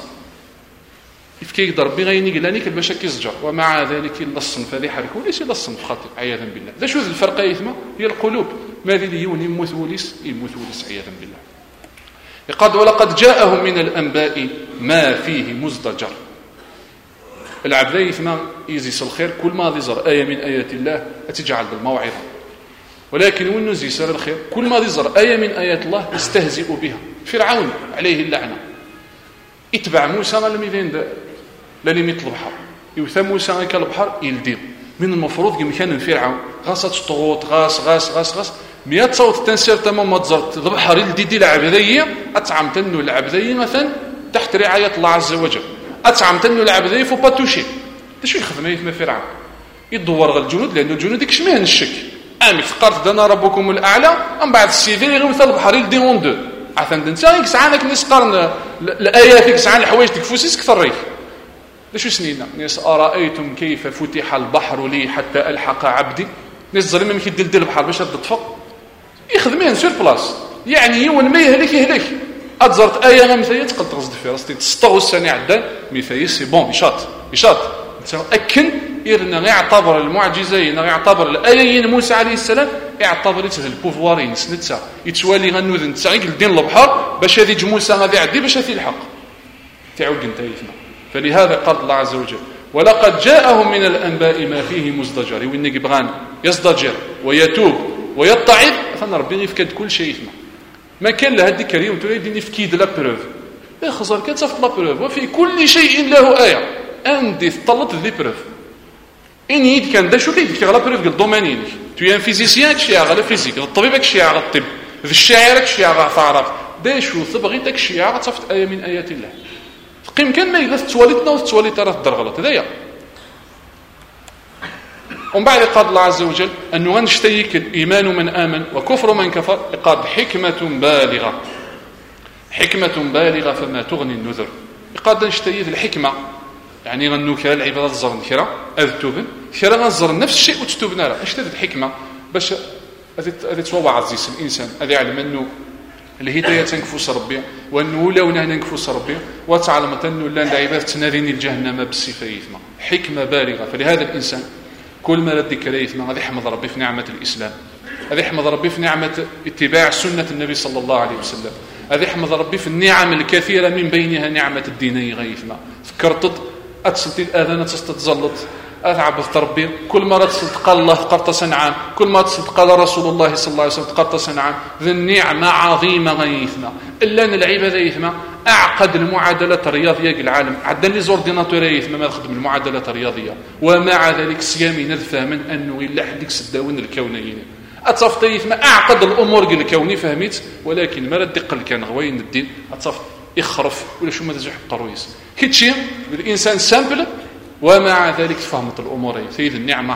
كيف كيقدر بغيني قلانيك باش كيزجر ومع ذلك يلصن فذيحه لك وليس يلصن خاطئ عياذا بالله ذا شو الفرق يثما هي القلوب ما ذي يوني يموت وليس عياذا بالله يقال ولقد جاءهم من الانباء ما فيه مزدجر العبد يثما يزيس الخير كل ما ذزر ايه من ايات الله اتجعل بالموعظه ولكن وين زيسر الخير كل ما ذزر ايه من ايات الله يستهزئ بها فرعون عليه اللعنه اتبع موسى لم يذين لم يطلب البحر يوثى موسى كالبحر يلديم من المفروض كان فرعون غاصت طغوت غاس 100 صوت تنسير تمام ما تزرت البحر يلدي العبديه اتعم تنو العبديه مثلا تحت رعايه الله عز وجل اتعم تنو العبديه فو با توشي شو يخدم يثم فرعون يدور غير الجنود لانه الجنود يكشمهن الشك امي فقرت دنا ربكم الاعلى من بعد السيفين يغمث البحر يلدي وون دو عثن دنسا يكسعانك نسقرن الايات يكسعان الحوايج تكفوسيس كثر ريف ليش سنينا ناس ارايتم كيف فتح البحر لي حتى الحق عبدي ناس ظلم يمكن يدلدل البحر باش تطفق يخدمين سور بلاص يعني يوم ما يهلك اتزرت ايه غمثيه تقد تغزد في راسك تسطو السنه عدان مثايا سي بون يشاط اكن يرنا يعتبر المعجزين يعتبر الايين موسى عليه السلام يعتبر البوفوارين سنتسا يتوالي غنوذن تسعيق الدين البحر باش هذه موسى غادي يعدي باش يلحق تعود انت يثما فلهذا قال الله عز وجل ولقد جاءهم من الانباء ما فيه مزدجر وين يبغان يزدجر ويتوب ويتعظ فنربي يفكد كل شيء يثما ما كان له هذيك اليوم تريد يفكيد لا بروف خسر كتصفط لا بروف وفي كل شيء له ايه عندي طلت ذي بروف إن يد كان ده شو كيف لا بروف قال دومينين تو ان فيزيسيان كشي على فيزيك الطبيب كشي على الطب الشاعر كشي على تعرف ده شو تبغي داك الشيء على تصفت ايه من ايات الله قيم كان ما يغلط تواليتنا وتواليت راه تدر غلط هذايا ومن بعد قال الله عز وجل انه غنشتيك الايمان من امن وكفر من كفر قال حكمه بالغه فما تغني النذر قال نشتي الحكمه يعني غنوكا العباد الزرن كرا اذتوبن كرا غنزر نفس الشيء وتتوبنا راه اشتد الحكمه باش هذه توضع عزيز الانسان هذا يعلم انه الهدايه تنكفوس ربي وانه لو نكفوس ربي وتعلم انه لا العباد تناديني الجهنم بالصفه يثما حكمه بالغه فلهذا الانسان كل ما ردك يثما غادي يحمد ربي في نعمه الاسلام غادي يحمد ربي في نعمه اتباع سنه النبي صلى الله عليه وسلم غادي يحمد ربي في النعم الكثيره من بينها نعمه الديني غيثما فكرت أتسلتي الأذان تستتزلط أتعبث ربي كل مرة تسلت قال الله قرطس نعم كل مرة تسلت قال رسول الله صلى الله عليه وسلم قرطس نعم ذي النعمة عظيمة غيثنا إلا أن العبادة يثما أعقد المعادلة الرياضية العالم عدن لي زور ديناتوري يثما ما تخدم المعادلة الرياضية ومع ذلك سيامي نذفى من أنه إلا حدك سداون الكونيين أتصفت يثما أعقد الأمور الكوني فهمت ولكن ما ردق كان غوين الدين أتصفت يخرف ولا شو ما تزح قرويس كيتشي الانسان سامبل ومع ذلك فهمت الامور فإذا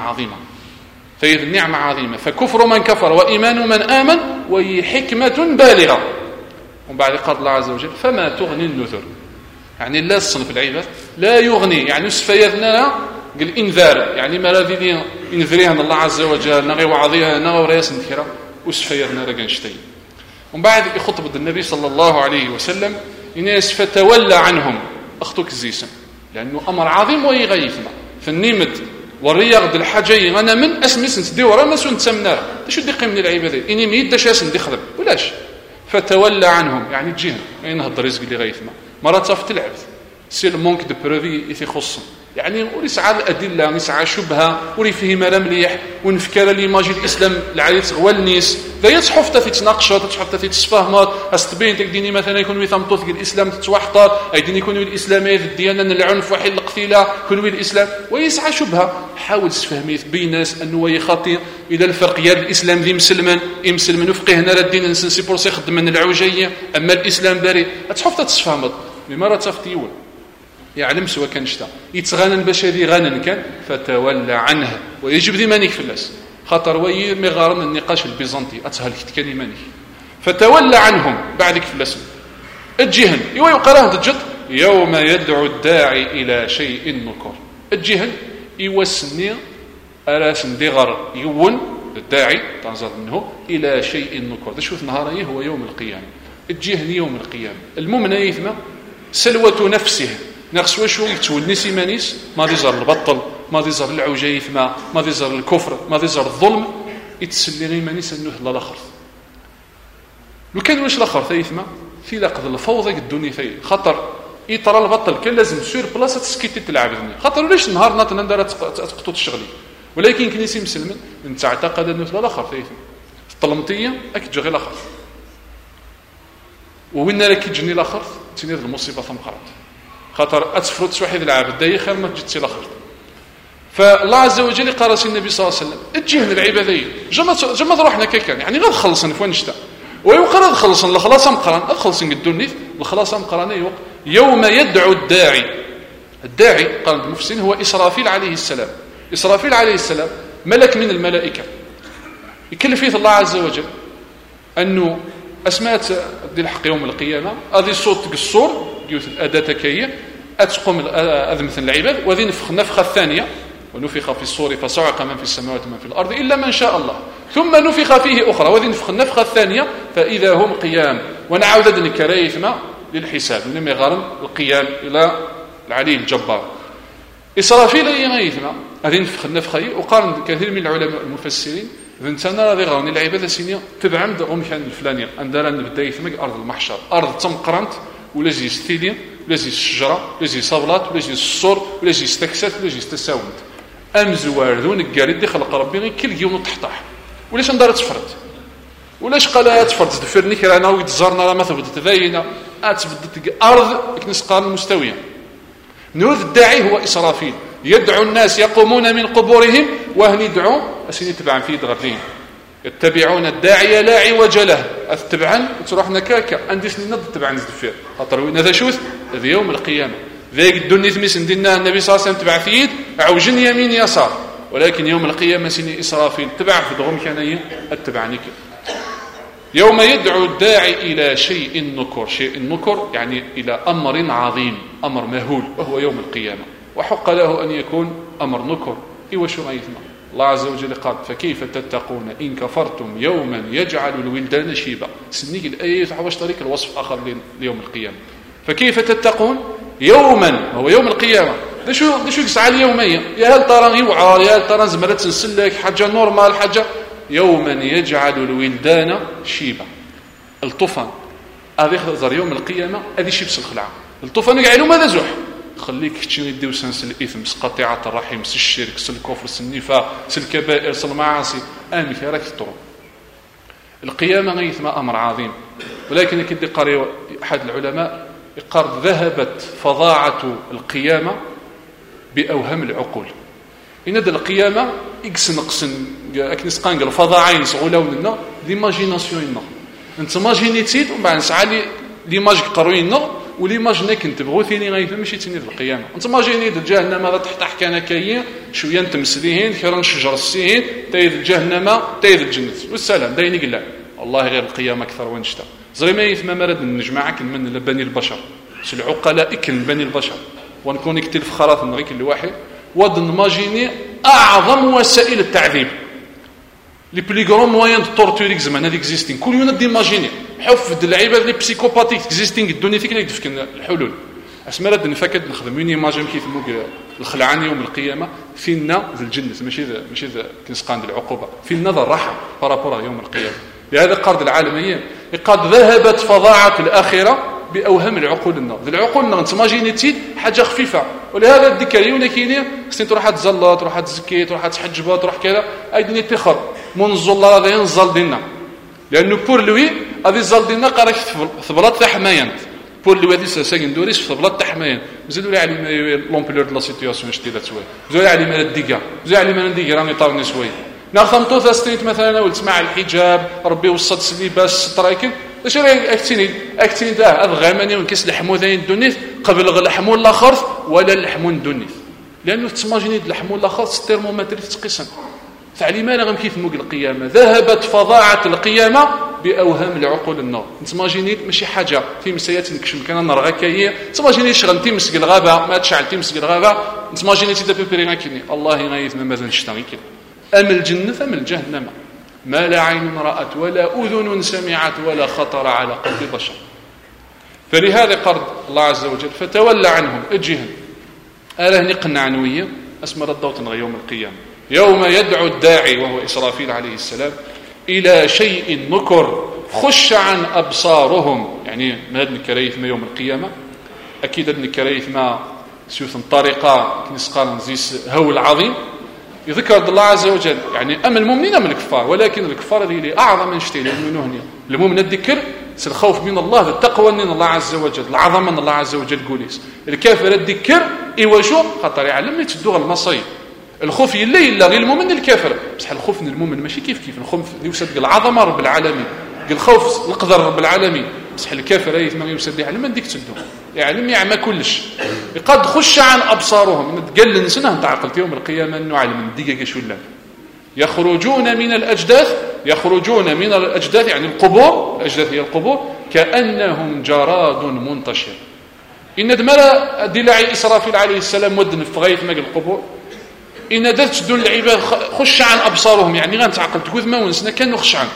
النعمه عظيمه فكفر من كفر وايمان من امن وهي حكمه بالغه ومن بعد قال الله عز وجل فما تغني النذر يعني لا الصنف العباد لا يغني يعني سفيدنا قال انذار يعني ما الذي ينذريها الله عز وجل نغي وعظيها نغي رياس نذكرها وسفيدنا راه كنشتي ومن بعد يخطب النبي صلى الله عليه وسلم الناس فتولى عنهم اختك الزيسن لانه امر عظيم ويغيثنا فالنمد والرياض الحاجه غنا من اسمي سندي ورا ما سنتسمنا شو دقي من العباده اني ما يداش اسندي خدم ولاش فتولى عنهم يعني تجيهم ينهض رزق اللي غيثنا مرات صافت العب سي المونك دو بروفي يخصهم يعني وليسعى الادله وليسعى شبهه وليفهم راه مليح ونفكر ليماجي الاسلام العالي تغوال الناس ذا صحفته في تناقشات صحفته في تفاهمات استبين تكديني مثلا يكون مثلا مطوث الاسلام تتوحطر ايدين يكون الاسلاميه في الديانه العنف واحد تمثيلا كنوي الاسلام ويسعى شبهه حاول تفهمي بين الناس انه خطير الى الفرق ديال الاسلام ذي مسلمن وفقهنا راه الدين نسي بورسي خدم من العوجيه اما الاسلام بريء تحفظ تفهمت لما تفتيون يعلم سوا كان شتا يتغنن بشري غنن كان فتولى عنه ويجب ذي مانيك فلاس خاطر وي مغارن النقاش البيزنطي اتهل كتكني مانيك فتولى عنهم بعدك فلاس الجهن يقراه تجد يوم يدعو الداعي الى شيء نكر الجهن يوسني اراس ندغر يون الداعي تنظر منه الى شيء نكر ده شوف نهار هو يوم القيامه الجهن يوم القيامه المؤمن يثمى سلوة نفسه ناقص واش يتولني سيمانيس ما ديزر البطل ما ديزر العوجيث ما ديزر الكفر ما ديزر الظلم يتسلي غير مانيس انه الله الاخر لو كان واش الاخر ثيثما في لقد الفوضى الدنيا في خطر يطرى البطل كان لازم سور بلاصه تسكيتي تلعب الدنيا خاطر ليش نهار ناطنا ندير تقطو تشغلي ولكن كنيسي مسلم انت اعتقد انه الله الاخر ثيثما الطلمطيه اكيد غير الاخر وين راك تجني الاخر تني المصيبه ثم قرات خاطر اتفرط واحد العابد داي خير ما تجي الاخر فالله عز وجل قال النبي صلى الله عليه وسلم الجهن العباديه جما روحنا كان يعني غير خلصن فين نشتا ويقرا خلصن الخلاص مقران خلصن قدوني الخلاص مقران يوم يدعو الداعي قال المفسرين هو اسرافيل عليه السلام اسرافيل عليه السلام ملك من الملائكه يكلف فيه الله عز وجل انه اسمات دي الحق يوم القيامه هذه صوت قصور ديوت الاداه كيه اتقوم مثل العباد وذي نفخه الثانيه ونفخ في الصور فصعق من في السماوات ومن في الارض الا من شاء الله ثم نفخ فيه اخرى وذي النفخه الثانيه فاذا هم قيام ونعود الكريثم للحساب لما يغرم القيام الى العلي الجبار اسرافيل يغيثنا هذه النفخه وقال كثير من العلماء المفسرين ذنتنا راضي غوني العباده سينيا تبعمد غمكان الفلاني عندنا نبدا يثمك ارض المحشر ارض تمقرنت ولا زي ستيدين ولا زي الشجره ولا زي صبلات ولا زي الصور ولا زي استكسات ولا زي استساوند امزوار ذون قال دي خلق ربي غير كل يوم تحطح ولاش ندار تفرت ولاش قال تفرت تدفرني كرانا ويتزارنا راه ما ثبتت باينه اتبدت ارض كنسقان مستويه نوذ الداعي هو اسرافيل يدعو الناس يقومون من قبورهم وهن يدعو اسيني تبعا في دغرين يتبعون الداعي لا عوج له اتبعا تروح نكاكا عندي سنين نض تبعا نزدفير خاطر وين هذا شوث هذا يوم القيامه ذاك الدنيا ثميس ندينا النبي صلى الله عليه وسلم تبع في يد عوجن يمين يسار ولكن يوم القيامه سيني اسرافيل تبع في دغم كان اتبعني يوم يدعو الداعي الى شيء نكر شيء نكر يعني الى امر عظيم امر مهول وهو يوم القيامه وحق له ان يكون امر نكر ايوا شو غيثما الله عز وجل قال فكيف تتقون ان كفرتم يوما يجعل الولدان شيبا سنيك الايه حواش طريق الوصف اخر ليوم القيامه فكيف تتقون يوما هو يوم القيامه ده شو يسعى اليوميه يا هل ترى يوعر يا هل ترى زمرت تنسلك حاجه نورمال حاجه يوما يجعل الولدان شيبا الطوفان هذا يخزر يوم القيامه هذه شبس الخلعه الطوفان يقعلوا ماذا زح خليك تشني ديو سنس الاثم قطيعه الرحم الشرك الكفر النفاق الكبائر المعاصي امك راك تطرق القيامه غيثم امر عظيم ولكن كدي قاري احد العلماء قال ذهبت فظاعه القيامه باوهام العقول إن هذا القيامة يقسن أكنس قانقل فضاعين صغولون لنا ليماجيناسيون لنا أنت ماجينيتيد ومن بعد نسعى ليماج قروين لنا وليماج ناك تبغو ثاني غايفهم ماشي ثاني في القيامة أنت ماجينيد الجهنم هذا تحت حكانا كاين شوية تمسليهين كرا شجر السيهين تايد الجهنم تايد الجنة والسلام داين قلا والله غير القيامة أكثر ونشتا زري ما يثم مرد نجمعك من بني البشر العقلاء إكل بني البشر ونكون يكتل فخرات من غيك الواحد ود نماجيني اعظم وسائل التعذيب لي بلي غرون موين دو تورتور زمان هذيك اكزيستين كل يوم دي ماجيني حفظ العباد لي بسيكوباتيك اكزيستين الدنيا فيك نكتفك الحلول اسمى رد نفكد نخدم يوني ماجين كيف موك الخلعان يوم القيامه فينا ذا الجنه ماشي ذا كنسقان العقوبه فينا ذا الراحه بارابور يوم القيامه لهذا قرض العالميين قد ذهبت فظاعه الاخره باوهام العقول النار العقول النار تماجينيتي حاجه خفيفه ولهذا الذكريون كاينين خصني تروح تزلط تروح تزكي تروح تحجب تروح كذا ايدني تخر منذ الله غادي ينزل دينا لانه بور لوي غادي ينزل دينا قراك ثبلات تاع حماينت بول اللي وادي ساكن دوريس في بلاط تحمايان زيدوا لي على لومبلور دو لا سيتوياسيون شتي لا تسوي زيدوا على ما ديكا زيدوا على ما ندير راني طارني شويه ناخذ مطوثه ستريت مثلا ولا تسمع الحجاب ربي وسط سليباس ترايكن اش راهي اكتيني دا الغاماني ونكس لحمو ذاين الدنيث قبل لحمو الاخر ولا لحمو الدنيث لانه تسماجيني لحمو الاخر الترمومتر تقيسن تعليمنا غير كيف موق القيامه ذهبت فظاعه القيامه باوهام العقول النور تسماجيني ماشي حاجه في مسيات نكشم كان نرغا كايه تسماجيني شغل تيمسك الغابه ما تشعل تيمسك الغابه تسماجيني تي دابا كيني الله غايث ما مازال نشتغي كده ام الجنه ام الجهنم ما لا عين رأت ولا أذن سمعت ولا خطر على قلب بشر فلهذا قرض الله عز وجل فتولى عنهم اجهن أله نقنع عنوية أسمر الضوط يوم القيامة يوم يدعو الداعي وهو إسرافيل عليه السلام إلى شيء نكر خش عن أبصارهم يعني ما هذا الكريث ما يوم القيامة أكيد ابن الكريث ما سيوث طريقة نسقال نزيس هو العظيم يذكر الله عز وجل يعني أما المؤمنين أم الكفار ولكن الكفار اللي أعظم من شتين المؤمنين المؤمن الذكر الخوف من الله التقوى من الله عز وجل العظمة من الله عز وجل قوليس الكافر الذكر إيواشو خطر يعلم يتدوغ المصير الخوف يلي إلا غير المؤمن الكافر بصح الخوف من المؤمن ماشي كيف الخوف يوسد العظمة رب العالمين الخوف القدر رب العالمين بصح الكافر اي ما يوسد يعلم من ديك تدو يعلم يعمى كلش قد خش عن ابصارهم قال نسنه انت عقلت يوم القيامه انه علم من دقيقه شو لا يخرجون من الاجداث يعني القبور الاجداث هي القبور كانهم جراد منتشر ان دمر دلاعي اسرافيل عليه السلام ودن في غايه ما القبور ان درت تدل العباد خش عن ابصارهم يعني غنتعقل تقول ما ونسنا كانوا خشعان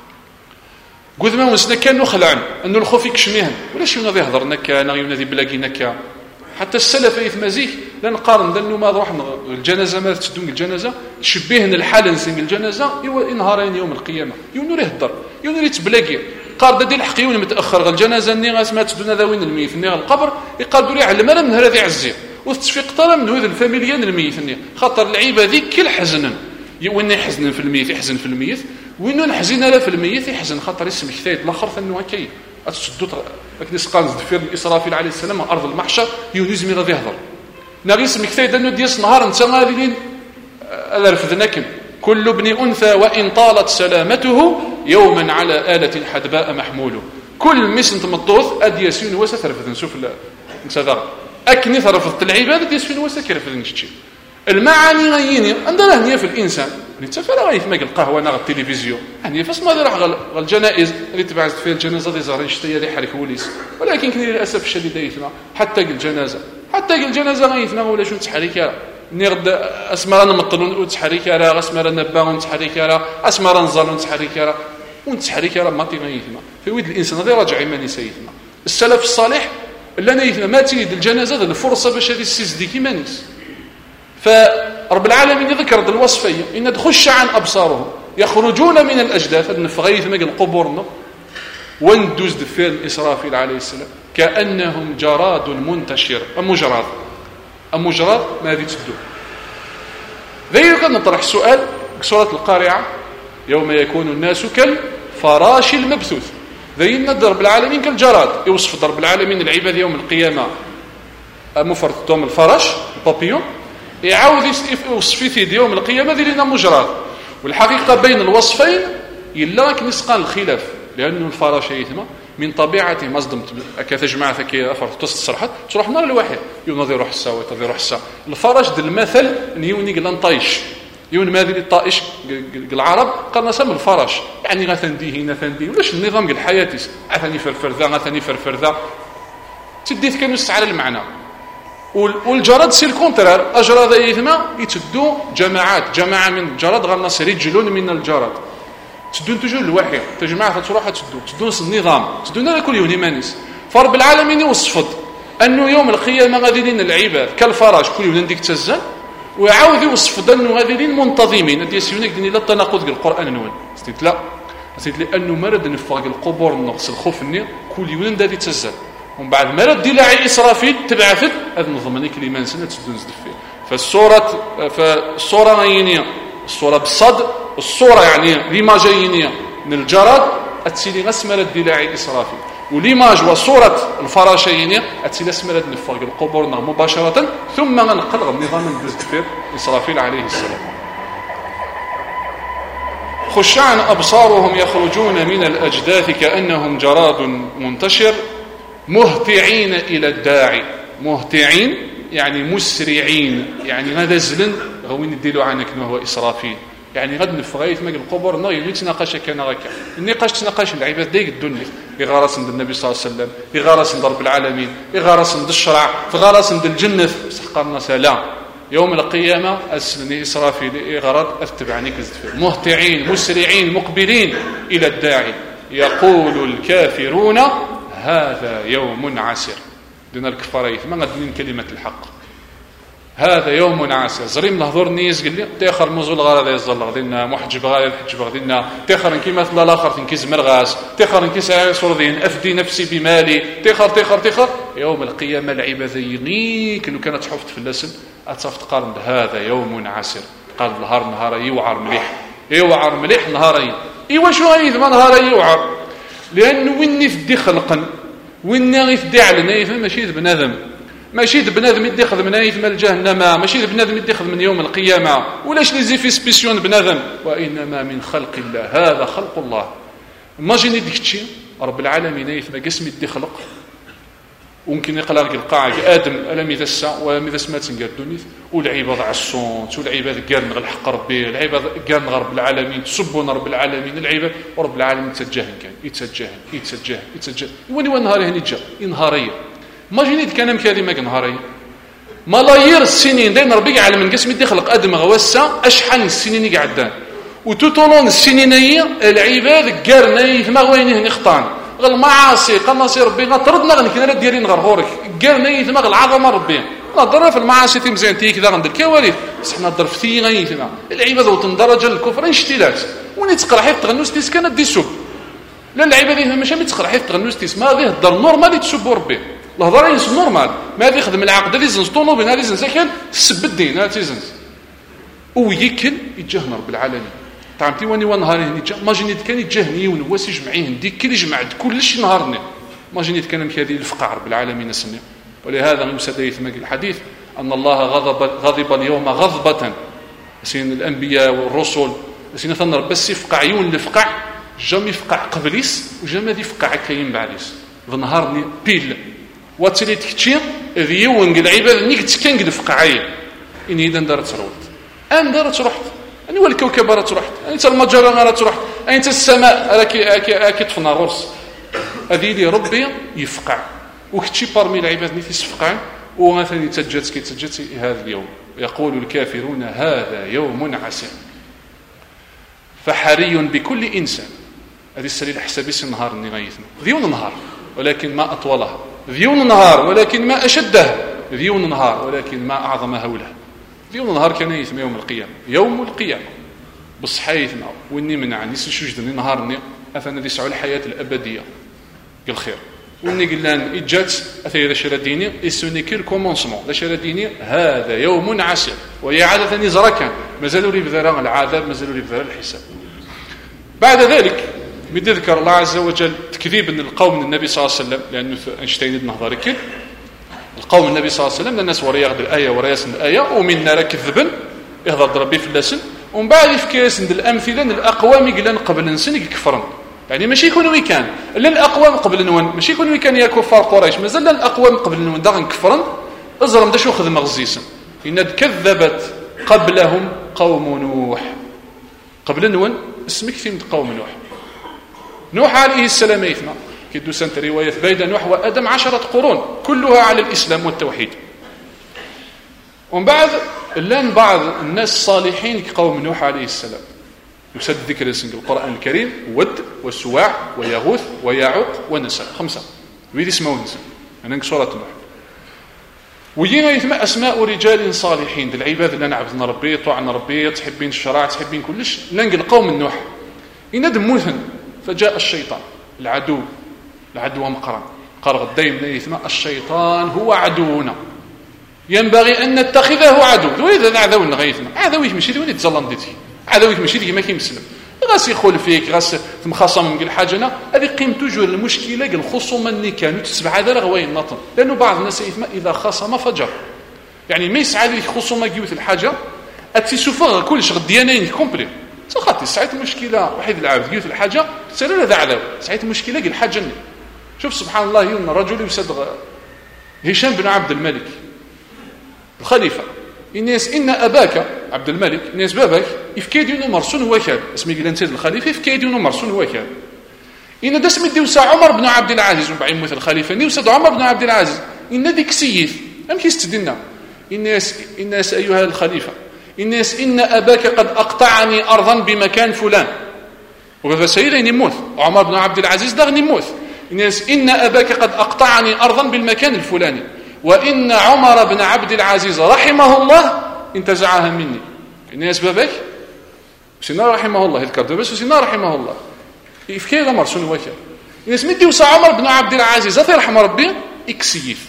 قد ما وسنا كانوا خلعن انه الخوف يكشميهن ولا شي ناضي يهضر نكا انا ينادي بلاقي نكا حتى السلف ايث مازيك لا نقارن لانه ما روح الجنازه ما تدون الجنازه شبيهن الحال نسين الجنازه ايوا نهارين يوم القيامه يونور يهضر يونور يتبلاقي قال دي الحقيون متاخر الجنازه ني غاسما تدون ذوين الميت ني القبر يقال دوري على ما من هذا يعزي وتشفيق طرا من هذا الفاميليان الميت ني خاطر العيبه ذيك كل حزنا وين يحزن في الميت يحزن في الميت وينو نحزن لا في الميت يحزن خاطر اسم كثايد الاخر فانه هكاي تشدو كنيس قال دفير الاسرافيل عليه السلام ارض المحشر يونيزمي غادي يهضر ناغي اسم كثايد انه ديس نهار انت غاديين رفدناك كل ابن انثى وان طالت سلامته يوما على آلة الحدباء محمول كل مسنت مطوث اديسين وسثرفد نشوف نسذا اكني ثرفت العباده ديسين وسكرفد نشتي المعاني غيني عندنا هنيه في الانسان اللي تفرغ غير ما القهوه ناغ التلفزيون هنيه فاش ما راح الجنائز اللي تبعث فيها الجنازه دي زهر يشتي اللي حرك وليس ولكن كاين للاسف الشديد يثنا حتى الجنازه غيثنا ولا شو تحريكها نرد اسمر نمطلون وتحريكها راه اسمر نباون تحريكها راه اسمر نزالون تحريكها راه ونتحريكها راه ما تيغيثنا في ود الانسان هذا راجع ايماني سيدنا السلف الصالح لنا يثنا ما تيد الجنازه الفرصه باش هذه السيس دي كيمانيس فرب العالمين ذكر الوصفية إن تخش عن أبصارهم يخرجون من الأجداث النفغيث مجل القبور واندوز دفير إسرافيل عليه السلام كأنهم جراد منتشر أمجراد ما هذه تدو ذي كان نطرح السؤال سورة القارعة يوم يكون الناس كالفراش المبثوث ذي ضرب العالمين كالجراد يوصف ضرب العالمين العباد يوم القيامة مفرد دوم الفراش البابيون يعاود يوصف في يوم القيامه ذي مجرد والحقيقه بين الوصفين الا كنسقان الخلاف لانه الفراش يثما من طبيعته مصدم كتجمع ثكي افر تصرحت تروح نار الواحد ينظر روح الساوي تضي روح السا الفراش دل المثل نيوني لنطايش يون ما ذي الطائش العرب قالنا سم الفراش يعني غثندي هنا ثندي ولاش النظام ديال حياتي عثاني فرفر ذا غثاني فرفر ذا تديت كنص على المعنى والجراد سي الكونترار اجراد يثما يتدو جماعه من الجراد غنص رجل من الجراد تدون توجور الواحد تجمع تروح تدون النظام تدون كل يوم مانيس فرب العالمين يوصف انه يوم القيامه غاديين العباد كالفراش كل يوم ديك تزن ويعاود يوصف انه غاديين منتظمين دي سيونيك دني لا تناقض القران نون استيت لا استيت لانه مرض نفاق القبور نقص الخوف النير كل يوم دادي تزن ومن بعد ما رد لاعي اسرافيل تبعثت هذا نظمني كلمه سنه تدون زدفيه فالصوره غينيه الصوره بالصد الصوره يعني لما جايينيه من الجراد التسيلي غسمه رد لاعي اسرافيل وليماج وصورة الفراشين أتسيلا سمرد نفرق القبورنا مباشرة ثم ننقل النظام الدزدفير إسرافيل عليه السلام. خشعا أبصارهم يخرجون من الأجداث كأنهم جراد منتشر مهتعين إلى الداعي. مهتعين يعني مسرعين، يعني غدا زلن غوين يديلو عنك ما هو إسرافيل، يعني غد نفغيت ماك القبور نغي نتناقش كان غاكا النقاش تناقش العباد ديك الدنيا بغرس عند النبي صلى الله عليه وسلم، بغرس عند رب العالمين، بغرس عند الشرع، في غرس عند الجنة سحقرنا سلام يوم القيامة أسلني إسرافيل غرض أتبعني كزدفير. مهتعين مسرعين مقبلين إلى الداعي يقول الكافرون هذا يوم عسر. دينا الكفاريث ما غادين كلمة الحق هذا يوم عسر. زريم نهضر نيز قال لي تاخر موزول غالا يزل غادينا محجب غالا الحجب غادينا تاخر كيما مثل الاخر تنكيز مرغاس تاخر كيس صردين افدي نفسي بمالي تاخر يوم القيامه العباد يغيك لو كانت حفظت في اللسن اتصفت قارن هذا يوم عسر. قال نهار يوعر مليح نهارين ايوا شو غايث ما نهار يوعر لانه وين في خلقا وين غيفدي على ماشي بنادم ماشي بنادم يدخل من ايث مال جهنم ماشي بنادم يدخل من يوم القيامه ولاش لي زي في سبيسيون بنادم وانما من خلق الله هذا خلق الله. ماجيني ديك الشيء رب العالمين ايث ما قسم يدي خلق وممكن يقلق القاع ادم الم يدسا ولم يدسمات نقال الدنيا والعباد عصونت والعباد قال نغ الحق ربي العباد قال نغ رب العالمين تسبون رب العالمين العباد ورب العالمين يتجاهل كان يتسجل وين نهار هني جا نهاريه ما جينيت كان كلمه نهاريه ملايير السنين داين ربي على من قسم يدي خلق ادم غوسا اشحال السنين يقعدان وتطولون السنين هي العباد قرني ما وين نخطان المعاصي قناصي ربي غطردنا غنكنا دايرين غير غورك قرني ثم العظمه ربي نضر في المعاصي مزيان تي كذا عند الكوارث بس حنا نضر في ثي ثم العباد وتندرج الكفر انشتلات وني تقرا حيت تغنوس تيس كانت دي سب لا العباد ماشي تقرا حيت تغنوس تيس ما غير الدر نورمال تسب ربي الهضره ينس نورمال ما غادي يخدم العقد اللي زنسطونو بين هذه زنسكن تسب الدين هاتي زنس ويكل يتجاهنا رب العالمين تعرفتي واني ونهار هني ما جينيت كان يتجاهني ونواس يجمعيه ديك كل جمعت كلش نهارني ما جينيت كان هذه الفقع رب العالمين سني. ولهذا مسديث ماك الحديث ان الله غضب اليوم غضبه سين الانبياء والرسل سين ثنر بس يفقع عيون الفقع جام يفقع قبليس وجام يفقع كاين بعديس ظنهارني بيل واتلي تكتشي ذيون العباد نيك تكنق الفقعيه ان اذا دارت روت ان دارت رحت اني والكوكب راه رحت انت المجره راه رحت انت السماء راكي طفنا غرس هذه لي ربي يفقع وكتشي بارمي العباد نيت يسفقعن ومثلا يتسجد هذا اليوم يقول الكافرون هذا يوم عسير. فحري بكل انسان هذه السليل حسابي النهار اللي غيثنا ذيون نهار ولكن ما اطولها ذيون نهار ولكن ما اشده ذيون نهار ولكن ما اعظم هوله. ذيون نهار كان يسمى يوم القيامه بصحيتنا واني منع نيس شجدني نهارني اثنا يسعوا الحياه الابديه بالخير وني قلان اجات اثير شرديني اسوني كير كومونسمون لا شرديني هذا يوم عسير وهي عاده نزركا مازالوا لي بذرا العذاب مازالوا لي بذرا الحساب. بعد ذلك بدي ذكر الله عز وجل تكذيب القوم من النبي صلى الله عليه وسلم لانه انشتين نهضر كل القوم النبي صلى الله عليه وسلم الناس ورا ياخذ الايه ورا يسن الايه ومنا راه كذبن يهضر ربي في اللسن ومن بعد يفكر الامثله الاقوام قلنا قبل نسن يكفرن يعني ماشي يكونوا ويكان لا الاقوام قبل نون ماشي يكونوا ويكان يا كفار قريش مازال الاقوام قبل نون دا كفرن ازرم دا شو خدمه غزيسن ان كذبت قبلهم قوم نوح قبل نون اسمك في قوم نوح عليه السلام يثنى كدو سنت روايه بين نوح وادم 10 قرون كلها على الاسلام والتوحيد. ومن بعد لان بعض الناس الصالحين كقوم نوح عليه السلام يسد ذكر اسم القرآن الكريم ود والسواع ويغوث ويعوق ونسر 5 ويدي اسمه نسر أنا سورة نوح ويجينا يثم أسماء رجال صالحين العباد اللي نعبدنا ربي طوعنا ربي تحبين الشرع تحبين كلش لنقل القوم النوح يندم موثن فجاء الشيطان العدو مقرن قال غدايم يثم الشيطان هو عدونا ينبغي أن نتخذه عدو وإذا عدو غيثنا عدويك مشي وين يتظلم ديتي عدويك ماشي كيما كيمسلم غاس يخول فيك غاس تمخاصم من الحاجه انا هذه قيم توجور المشكله الخصومه اللي كانوا تسبع هذا غوين نطن لانه بعض الناس اذا خاصم فجر يعني ما يسعى لك خصومه جيوت الحاجه اتسوفا كلش غديانين كومبلي سخاطي ساعه المشكله واحد العبد جيوت الحاجه سير هذا عذاب ساعه المشكله الحاجه شوف سبحان الله يوم رجل يصدق هشام بن عبد الملك الخليفه الناس ان اباك عبد الملك الناس بابك يفكيد انه مرسون وكال اسمي قال انت الخليفه يفكيد انه مرسون وكال ان داس مدي وسع عمر بن عبد العزيز وبعد موت الخليفه ني وسد عمر بن عبد العزيز ان ديك سيف ام كيستدنا الناس ايها الخليفه الناس ان اباك قد اقطعني ارضا بمكان فلان وهذا سيدنا يموت عمر بن عبد العزيز ده يموت الناس ان اباك قد اقطعني ارضا بالمكان الفلاني وان عمر بن عبد العزيز رحمه الله انتزعها مني الناس بابك سيدنا رحمه الله يذكر بس سيدنا رحمه الله يفكي غمر شنو وكا الناس مدي وسع عمر بن عبد العزيز الله يرحم ربي اكسيف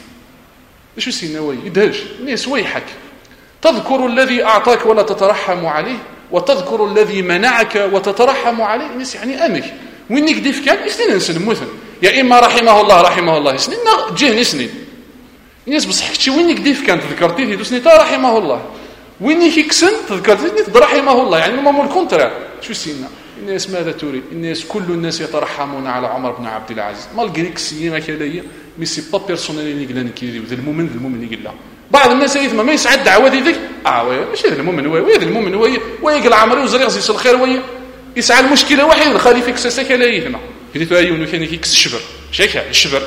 شو سيدنا وي يدهش الناس ويحك تذكر الذي اعطاك ولا تترحم عليه وتذكر الذي منعك وتترحم عليه الناس يعني امك وين يكديف كان يسنين نسلم مثلا يا اما رحمه الله سنين جه سنين الناس بصح كشي وين يكديف كان تذكرتيه دوسني تا رحمه الله وين يكسن تذكرتني رحمه الله يعني ما مو الكونترا شو سينا الناس ماذا تريد الناس كل الناس يترحمون على عمر بن عبد العزيز مالغري كسي ما كاينه مي سي با بيرسونيل اللي قال كيدير ذا المؤمن اللي قال بعض الناس يثم ما يسعد دعوه ديك وي ماشي هذا المؤمن وي هذا المؤمن وي يقل عمرو وزري يغزي الخير وي يسعى المشكله واحد الخليفه كساسك لا يثم قلت له ايونو كان كيكس الشبر شيكا الشبر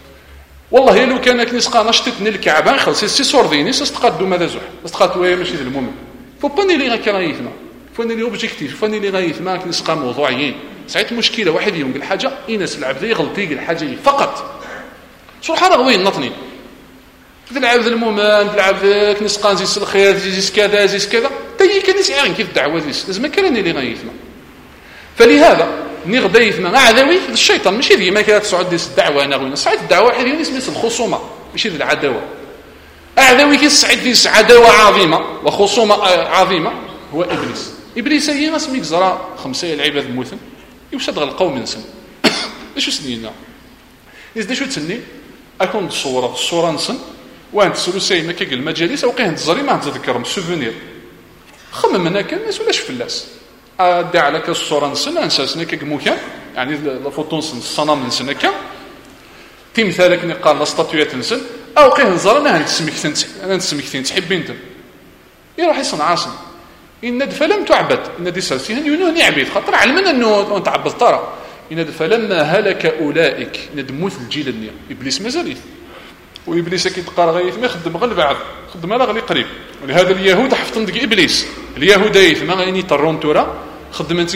والله لو كان كنسقى نشطتني الكعبه خلص سي صورديني تقادو ماذا زح تقاد وي ماشي ذا المؤمن فو باني لي غا يثم فاني لي اوبجيكتيف فاني لي غايث ما كنسقى موضوعيين ساعه مشكله واحد يوم الحاجه ينس العبد يغلطي الحاجه فقط شو حرق وين نطني العبد المؤمن العبد كنسقى زيس الخير زيس كذا تي كان يسعى كيف الدعوه زيس لازم كان اللي غايثنا فلهذا نغدا يثما عدوي الشيطان ماشي ديما كتصعد ديس الدعوه انا غير ساعه الدعوه واحد يسمي الخصومه ماشي العداوه اعداوي كيصعد ديس عداوه عظيمه وخصومه عظيمه هو ابليس هي ما سميك زرا خمسه العباد الموثن يوسد القوم نسم اش سنينا يزد شو تسني اكون الصوره نسن وانت سلوسي ما كيقل المجالس او قيه تزري ما نتذكرهم سوفونير خمم انا كان الناس ولاش فلاس ادي عليك الصوره نسن انساسنا كمكان يعني الفوتون الصنم نسن هكا تمثالك نقال لا ستاتويات نسن او قيه نزر انا نسميك تحبين انت يروح يصنع عاصم ان فلم تعبد ان دي سالسين يونو نعبد خاطر علمنا انه تعبد ترى ان فلما هلك اولئك ندموت الجيل النية ابليس مازال وابليس كيتقار غيث ما يخدم غير بعد خدم لا غير قريب ولهذا اليهود حفظن ديك ابليس اليهوديه ما غيني ترونتورا خدمت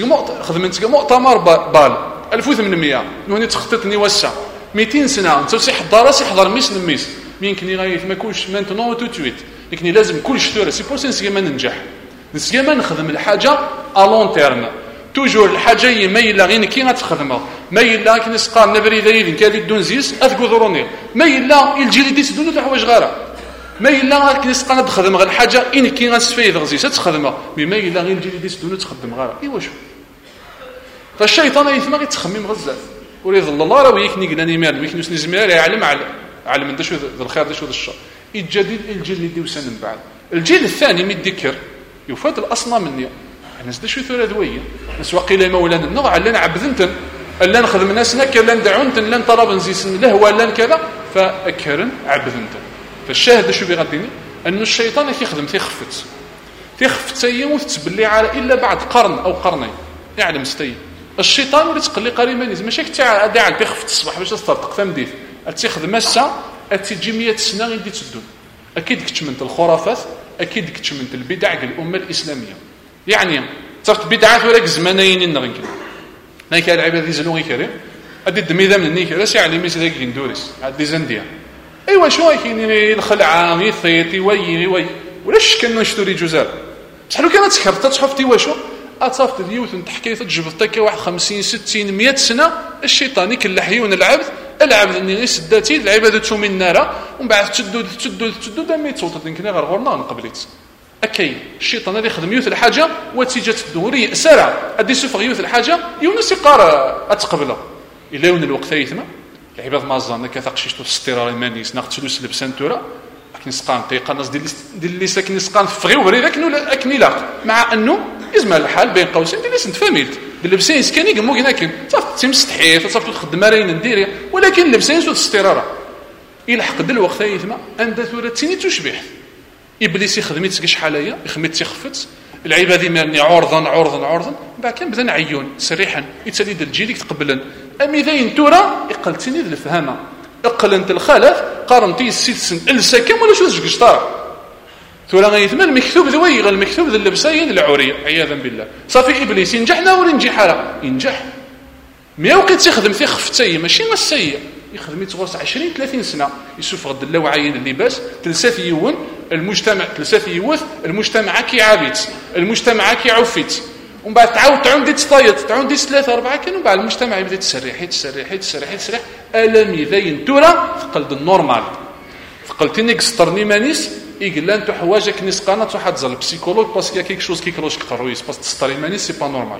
مؤتمر بال 1800 نوني تخطيطني وسع 200 سنه انت سي حضاره سي حضر ميس يمكن غيث ما كلش مانتونو تو تويت لكن لازم كل شتوره سي بور سي ما ننجح نسيا ما نخدم الحاجه الون تيرم توجور الحاجه يميل غير كي غتخدمها ميلا كي نسقى نبري ذايد كادي دونزيس اذكذروني ميلا الجيل دي سدونو تاع حوايج غاره ميلا كي نسقى نخدم غير الحاجه ان كي غتسفيد غزيس تخدمها ميلا غير الجيل دي سدونو تخدم غاره ايوا شو فالشيطان يثما غيتخمم غزاف وريظل الله راه ويكني قلاني مال ويكني نزمير يعلم علم انت شو الخير ده شو الشر الجديد الجيل اللي ديوسن من بعد الجيل الثاني من الذكر يفاد الاصنام مني الناس دا شو ثلاث دويه ناس وقيل مولانا نضع لنا عبدنتن الا نخدم ناسنا كلا ندعونتن لن طلب نزيسن له ولا كذا فاكرن عبدنتن فالشاهد شو بيغديني انه الشيطان كيخدم تيخفت يموت تبلي على الا بعد قرن او قرنين يعلم ستي الشيطان اللي تقلي قريبا ماشي تاع داع تيخفت الصباح باش تسترطق فمديت تيخدم الساعه تيجي 100 سنه غير تسدون اكيد كتشمنت الخرافات اكيد كتشمنت البدع ديال الامه الاسلاميه يعني صارت بدعات ولا زمانين نغنك ما كان العباد يزلوا كريم ادي الدميذه من النيك راس يعني ميس داك ندورس عاد دي زنديا ايوا شنو كاين الخلعه يثيتي وي ولاش كانوا نشتري جزال بصح لو كانت تخرط تصحفتي واش اتصافت اليوث تحكي تجبطك واحد 50 60 100 سنه الشيطان يكلحيون العبد اللي يسداتي العباده من النار ومن بعد تشدود دمي تصوت يمكن غير غورنا قبلت أكي الشيطان هذا يخدم يوث الحاجة وتيجة الدورية سارع أدي سفغ يوث الحاجة يونس يقار أتقبله إلا يون الوقت ثيثما العباد ما ظن كثقشيشتو استرار مانيس ناقتلو سلب سنتورا لكن سقان طيقه الناس ديال اللي ساكن سقان فغي وبري لكن اكني لا مع انه يزمع الحال بين قوسين اللي سنت فاميلت باللبسين سكاني قمو كاين صافي تمستحيف صافي تخدم رين ندير ولكن اللبسين سوت استراره يلحق دل الوقت ثيثما عند ثوره تيني تشبح ابليس يخدميت سك شحاليا يخميت تيخفت العباد مالني عرضا بعد كان بدا نعيون سريحا يتسالي الجيلك تقبلا امي ذاين تورا يقلتني ذ الفهامه اقل انت الخلف قارنتي السيد سن السكم ولا شو زقشطار ثورا غيثما المكتوب ذوي المكتوب ذا اللبسين العوريه عياذا بالله صافي ابليس ينجحنا ولا ينجح لا ينجح ميا وقيت يخدم في خفتي ماشي ما السيء يخدم يتغوص 20 30 سنه يشوف غد الله وعين اللباس تلسات يون المجتمع تلسات يوث المجتمع كيعابيت المجتمع كيعفيت ومن بعد تعاود دي تطايط تعاود دي 3 4 كانوا بعد المجتمع يبدا تسرح الم ذاين تورا ثقلد النورمال ثقلتني قسطرني مانيس يقول انت حواجك نسقانات واحد زل بسيكولوج باسكو كيك شوز كيكروش قرويس باس تسطري مانيس سي با نورمال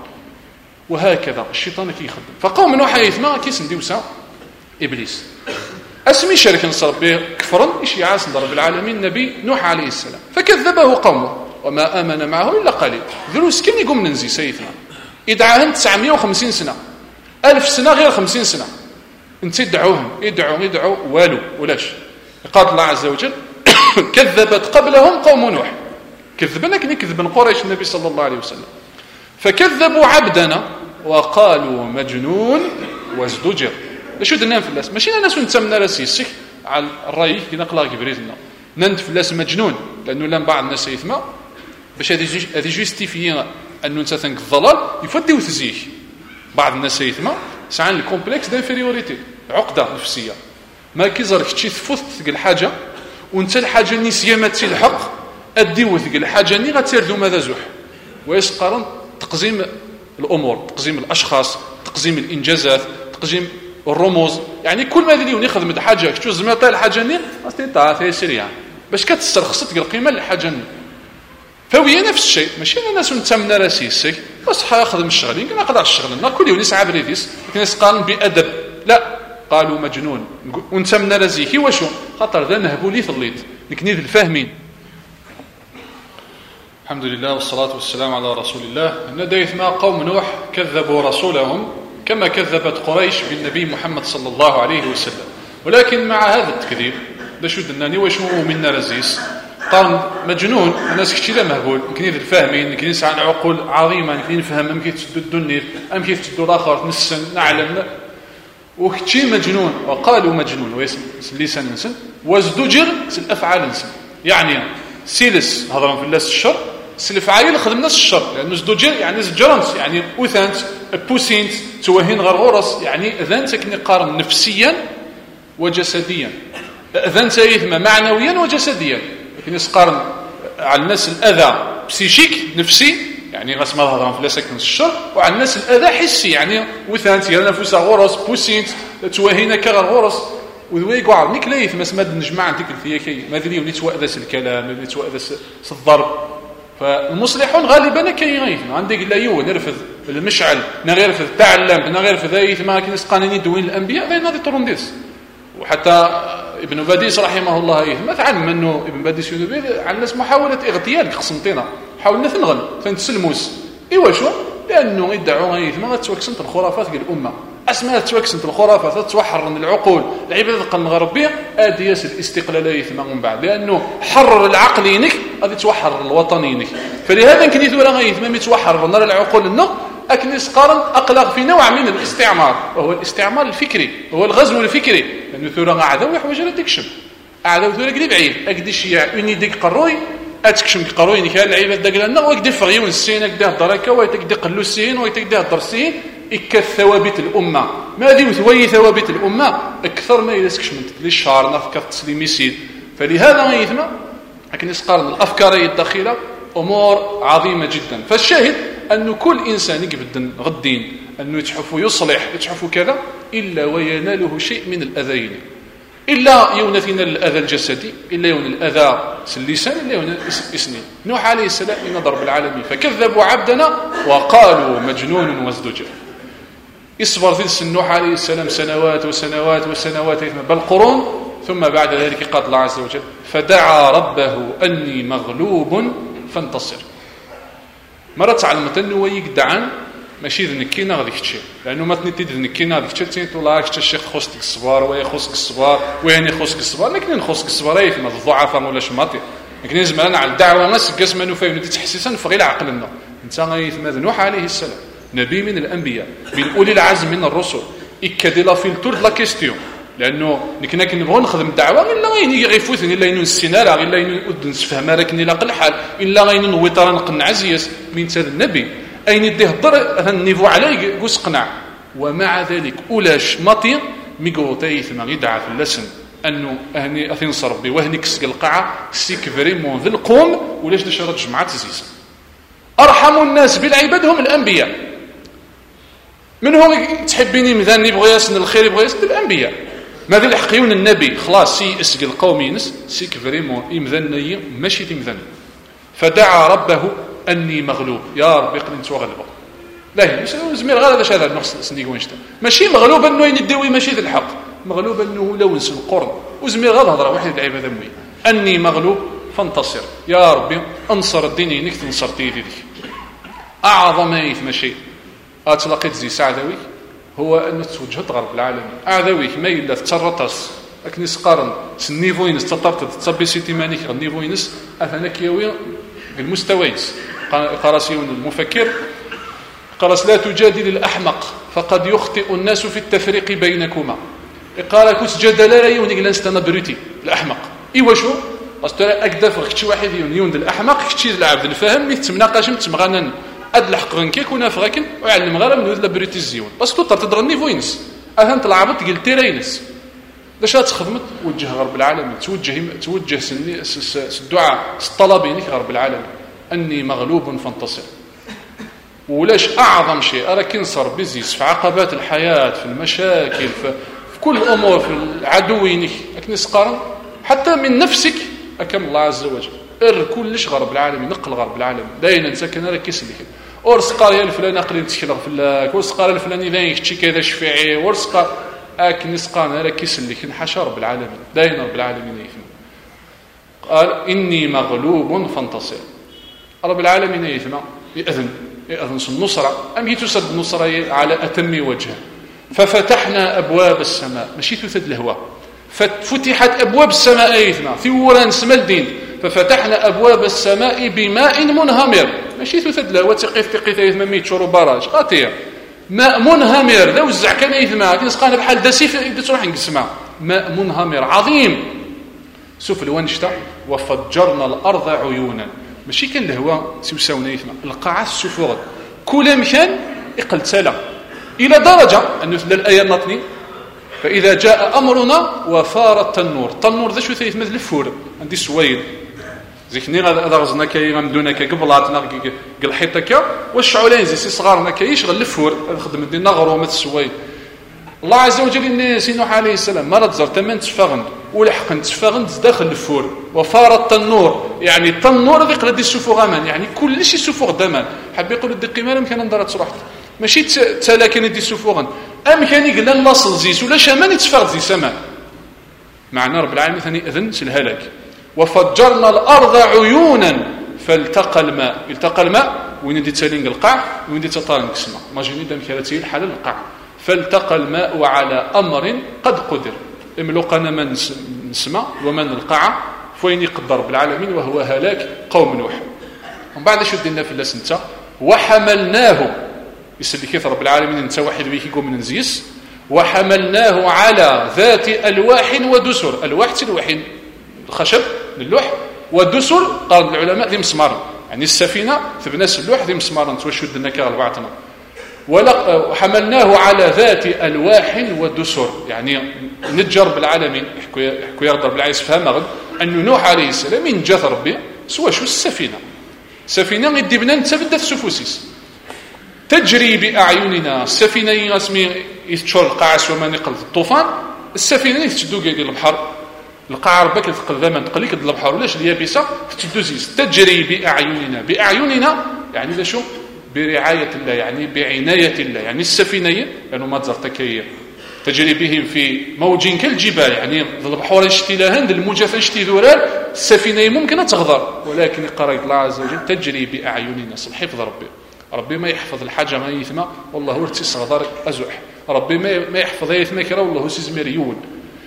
وهكذا الشيطان كيخدم فقوم نوح يثما كيسنديوسا ابليس اسمي شرك نصر به كفرا ايش يعاس رب العالمين النبي نوح عليه السلام فكذبه قومه وما آمن معه إلا قليل دروس كم يقوم ننزي سيدنا يدعاهن 950 سنة 1000 سنة غير 50 سنة انت يدعوهم يدعوا والو ولاش قال الله عز وجل كذبت قبلهم قوم نوح كذبنا كذبن قريش النبي صلى الله عليه وسلم فكذبوا عبدنا وقالوا مجنون وازدجر شو درنا في الناس ماشي ناس نتسمنا راسيسك على الراي كي نقلا كبريتنا ننت في الناس مجنون لانه لان بعض الناس يثما باش هذه جوستيفيي انه انت تنك الضلال يفديو تزيك بعض الناس يثما سعان الكومبلكس دانفيريوريتي عقده نفسيه ما كيزرك تشي تفوت تقل حاجه وانت الحاجه النسيه ما تلحق اديو تقل الحاجه اللي غتردو ماذا زوح ويسقرن تقزيم الامور تقزيم الاشخاص تقزيم الانجازات تقزيم الرموز يعني كل ما اللي يخدم الحاجه شتو زعما الحاجه ني استطاع في سريع باش كتسترخص تلقى القيمه للحاجه ني فهي نفس الشيء ماشي الناس نتمنى راسيسك بس خدم الشغلين كنا نقدر الشغل كل يوم يسعى بريديس كناس قال بادب لا قالوا مجنون ونتمنى راسيكي وشو خاطر ذا نهبوا لي في الليل نكني الفاهمين الحمد لله والصلاه والسلام على رسول الله نديت ما قوم نوح كذبوا رسولهم كما كذبت قريش بالنبي محمد صلى الله عليه وسلم ولكن مع هذا التكذيب ده شو دناني وشو منا رزيس قال مجنون الناس كثير مهبول يمكن الفاهمين يمكن يسعى عقول عظيمه يمكن نفهم يمكن تسدوا الدنيا يمكن تسدوا الاخر نسن نعلم وكثير مجنون وقالوا مجنون ويسم لسان انسان وازدجر الافعال انسان يعني سيلس هضرا في الناس الشر الفعايل خدم ناس الشر لانه ازدجر يعني زجرنس يعني اوثانت بوسينت توهين غرغورس يعني اذان كني قارن نفسيا وجسديا اذان سيثم معنويا وجسديا لكن يسقارن على الناس الاذى بسيشيك نفسي يعني غاس ما هضرا في لسكن الشر وعلى الناس الاذى حسي يعني وثانت يرى نفسها غرس بوسينت توهين كغرغورس وذوي قاعد نيك ليث مسمد نجمع ديك الثياكي ما ادري وليت واذس الكلام وليت واذس الضرب فالمصلحون غالبا كيغيث عندك لا يو نرفض المشعل نغيرفض تعلم نغيرفض ذايث ما كاين قانوني دوين الانبياء ذي نادي ترونديس وحتى ابن باديس رحمه الله ما تعلم انه ابن باديس ينبي على الناس محاوله اغتيال قسنطينه حاولنا ثنغل فنتسلموس ايوا شو لانه يدعوا غيث ما تتوكسنت الخرافات ديال الامه اسماء تتوكسنت الخرافات تتوحر من العقول العباده الغربيه ادياس الاستقلاليه ثم من بعد لانه حرر العقل ينك غادي توحر الوطني ينك فلهذا كنيت ولا غيث ما يتوحر نرى العقول النو لكن يسقارن اقلق في نوع من الاستعمار وهو الاستعمار الفكري وهو الغزو الفكري لانه ثورة عدو يحوج على تكشف عدو ثورة قريب بعيد اكدش يا اوني ديك قروي اتكشم قروي نك العباد داك لنا وكدي فغيون السين اكدي الدركه ويتكدي قلو السين ويتكدي الدرسين إك ثوابت الامه ما دي ثوي ثوابت الامه اكثر ما يلسكش من للشهر نفكر تسليم يسير فلهذا غيثما لكن يسقارن الافكار الداخله امور عظيمه جدا فالشاهد أن كل إنسان يقبل غدين أنه يتحف يصلح يتحف كذا إلا ويناله شيء من الأذين إلا يونا فينا الأذى الجسدي، إلا يونا الأذى اللسان، إلا يونا إسنين. نوح عليه السلام إن ضرب العالمين فكذبوا عبدنا وقالوا مجنون وازدجر. يصبر ذي نوح عليه السلام سنوات وسنوات وسنوات بل قرون، ثم بعد ذلك قال الله عز وجل فدعا ربه أني مغلوب فانتصر. مرة تعلمت أنه يقدعان ماشي ذنكينا غاديك الشيء، لأنه ما تنتي ذنكينا غاديك الشيء تنتي والله راك الشيخ خصك الصبار ويخصك الصبار وين يخصك الصبار، لكن نخصك الصبار أي فيما الضعفاء ولا شماطي، لكن زمان على الدعوة ناس قسم أنه فاهم تحسيسا فغير عقلنا. أنت غايث نوح عليه السلام نبي من الأنبياء من أولي العزم من الرسل إكادي لا فيلتور لا كيستيون، لأنه نكنا كنبغوا نخدم الدعوة إلا غيني غيفوتني إلا ينون السينارة إلا ينون نسفهم لكن إلا قل حال إلا غينون ويطرا نقنع عزيز من هذا النبي أين يديه الضر هذا النيفو عليه قوس قناع. ومع ذلك أولاش مطير ميقوطي ثم يدعى في اللسن أنه أهني أثنصر ربي وهني كسق القاعة سيك فريمون ذي القوم ولاش دشرت جماعة زيزة. أرحم الناس بالعباد هم الأنبياء. من هو تحبيني مثلا يبغى يسن الخير يبغى يسن الأنبياء. ماذا يحقيون النبي خلاص سي اسق القوم ينس سيك فريمون إمذني ماشي تمذن. فدعا ربه أني مغلوب يا ربي قل نتوى غلبه. لا زمير غير هذا هذا النقص سنيق وينشتا ماشي مغلوب أنه يندوي ماشي ذي الحق، مغلوب أنه لو نسن القرن وزمير غير هضره واحد العبادة مي أني مغلوب فانتصر يا ربي انصر الدين إنك تنصرتي ذيك. أعظم إثم شيء أتلقيت زي سعدوي هو أن توجهت غرب العالم أعدويك ما إلا تشرطس لكن سقارن سنيفوينس تطرت تصبي سيتي مانيك غنيفوينس أثناء كيوي المستويس. قراسيون المفكر قرس لا تجادل الأحمق فقد يخطئ الناس في التفريق بينكما. قال كنت جدلا يونيك لانستنا بريتي الأحمق إيوا شو أسترى أكدف كتشي واحد يوند الأحمق كتشي العبد الفهم متمناقش متمغنن أد الحق غنكي كنا فغاكن ويعلم غير من لا بريتي الزيون بس تطر تدغني فوينس أثن طلعبت قلت تيرينس باش تخدمت وجه غرب العالم توجه سني الدعاء الطلبينك غرب العالم أني مغلوب فانتصر. ولاش أعظم شيء أراك نصر بزيس في عقبات الحياة في المشاكل في كل الأمور في العدوينك أكني سقارن حتى من نفسك أكم الله عز وجل كلش غرب العالم نقل غرب العالم دايما نسكن راك يسلك ورسقار يا الفلان أقلين تشكل فلاك ورسقار الفلاني ذا يكتشي كذا شفعي ورسقار أكني سقارن راك يسلك نحشى رب العالمين دايما رب العالمين يثم. قال إني مغلوب فانتصر. رب العالمين يثم يأذن النصرة أم يتسد النصرة على أتم وجه. ففتحنا أبواب السماء ماشي تثد الهواء فتحت أبواب السماء يثم ثوران سمال دين ففتحنا أبواب السماء بماء منهمر ماشي تثد الهواء تقيف يثم ميتشور براج قاطير ماء منهمر لو وزع كان يثم كنسقانا بحال داسيف تروح نقسمها ماء منهمر عظيم سوف الونشتا وفجرنا الأرض عيونا ماشي كان الهواء سوساونا يثم القاعة السفور كل مكان اقلتلا إلى درجة أنه الآية نطني فإذا جاء أمرنا وفار التنور ذا شو ثيث مثل الفور عندي سويد زيكني هذا غزنا كي غمدونا كي قبلاتنا قل حيتك والشعولين زي صغارنا كي يشغل الفور خدم دي نغرو مثل السويد. الله عز وجل الناس نوح عليه السلام مرض زر تمن تفغن ولحق تفغن داخل الفور وفار التنور يعني التنور ذي قلدي السفوغ امان يعني كل شيء سفوغ دمان حب يقول الدي قيمه كان ندرت صرحت ماشي تلاكن دي سفوغن ام كان يقول لا صلزيس ولا شمان يتفرد زي سما معنى رب العالمين ثاني اذن الهلاك. وفجرنا الارض عيونا فالتقى الماء وين دي تالين القاع وين دي تطالن السماء ماجيني دام كانت الحال القاع فالتقى الماء على امر قد قدر املقنا من نسمع ومن القاع فوين يقدر رب العالمين وهو هلاك قوم نوح. ومن بعد شو دينا في اللسنتا وحملناه يسلي كيف رب العالمين انت واحد بيك يقوم من نزيس وحملناه على ذات ألواح ودسر الواح تلوحين الخشب للوح ودسر قال العلماء ذي مسمار يعني السفينة ثبناس اللوح ذي مسمار نتوشد لنا كالبعتنا وحملناه على ذات ألواح ودسر يعني نتجر بالعالمين يحكوا يقدر بالعيس فهم أنه نوح عليه السلام من جاث ربي سوى شو السفينة يدي بنا نتبدأ سفوسيس تجري بأعيننا السفينة اسمي يتشور القاعس وما نقل الطوفان السفينه تشدو ديال البحر القاع ربك تقدم تقليك د البحر ولاش اليابسه تشدو زيز تجري باعيننا يعني شو برعايه الله يعني بعنايه الله يعني السفينه لانه ما تزرتكيه تجري بهم في موج كالجبال يعني البحور يشتي لهند الموجة يشتي ذرال السفينه ممكن تغدر ولكن قرأت الله عز وجل تجري باعيننا حفظ ربي ما يحفظ الحاجه ما يثمى والله ورتي صغدر ازح ربي ما يحفظ يثمى كرا والله سيزمريون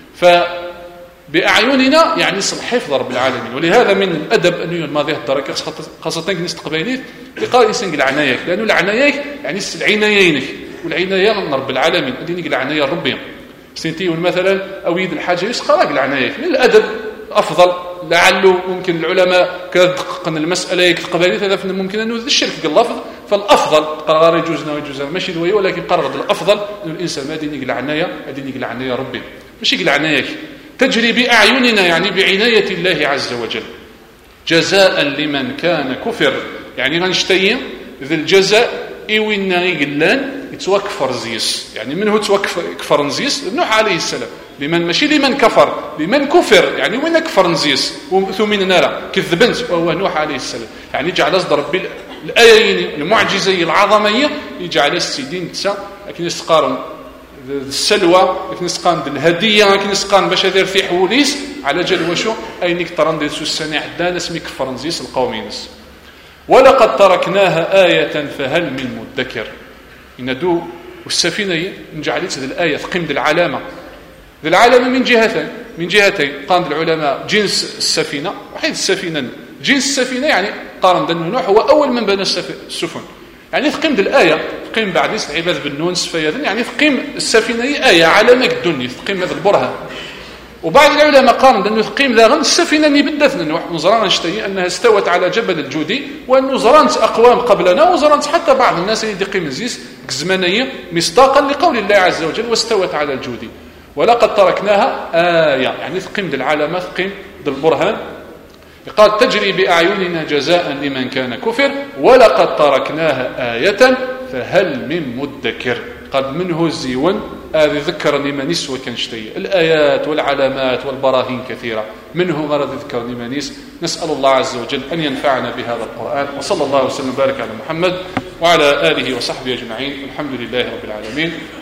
بأعيننا يعني حفظ رب العالمين. ولهذا من الأدب أن الماضي الدركة خاصة كنس تقبيليت يقال الإنسان قل عنايك لأنه العنايك يعني العنايينك والعناية من رب العالمين اللي نقل عناية ربي سنتي مثلا أويد الحاجة يسقى قل عنايك من الأدب أفضل لعله ممكن العلماء كدققن المسألة تقبيليت هذا ممكن أنه الشرك اللفظ فالأفضل قرار يجوزنا ويجوزنا ماشي دوية ولكن قرر الأفضل أن الإنسان ما دين يقل عناية ربي ماشي يقل عنايك تجري بأعيننا يعني بعناية الله عز وجل جزاء لمن كان كفر يعني غنشتيم ذي الجزاء إيوينا يقلان يتوكفر زيس يعني منه كفر نزيس نوح عليه السلام لمن ماشي لمن كفر لمن كفر يعني وين كفر نزيس وثمين نارا كذبنت وهو نوح عليه السلام يعني جعل أصدر بالآيين المعجزية العظمية يجعل السيدين تسا لكن يستقارن السلوى كنسقان الهديه كنسقان باش هذا في حوليس على جال وشو اينك ترندي السنه عندنا اسمي كفرنزيس القومينس ولقد تركناها آية فهل من مدكر إندو والسفينه نجعلت هذه الايه تقيم العلامه من جهتين قام العلماء جنس السفينه وحيد السفينه جنس السفينه يعني قارن دن نوح هو اول من بنى السفن يعني تقيم الآية تقيم بعد عباد بن نون سفياذن يعني تقيم السفينة آية علامة الدنيا تقيم هذا البرهان وبعض العلماء قالوا أنه تقيم ذا السفينة بدثنا نوح نزران نشتهي أنها استوت على جبل الجودي وأنه زرانت أقوام قبلنا وزرانت حتى بعض الناس اللي يقيم زيس زمنية مصداقا لقول الله عز وجل واستوت على الجودي ولقد تركناها آية يعني تقيم العلامة تقيم البرهان قال تجري بأعيننا جزاء لمن كان كفر ولقد تركناها آية فهل من مدكر قد منه الزيون هذه ذكرني من نسوة كنشتي الآيات والعلامات والبراهين كثيرة منه مرض ذكرني من نسأل الله عز وجل أن ينفعنا بهذا القرآن وصلى الله وسلم وبارك على محمد وعلى آله وصحبه أجمعين الحمد لله رب العالمين.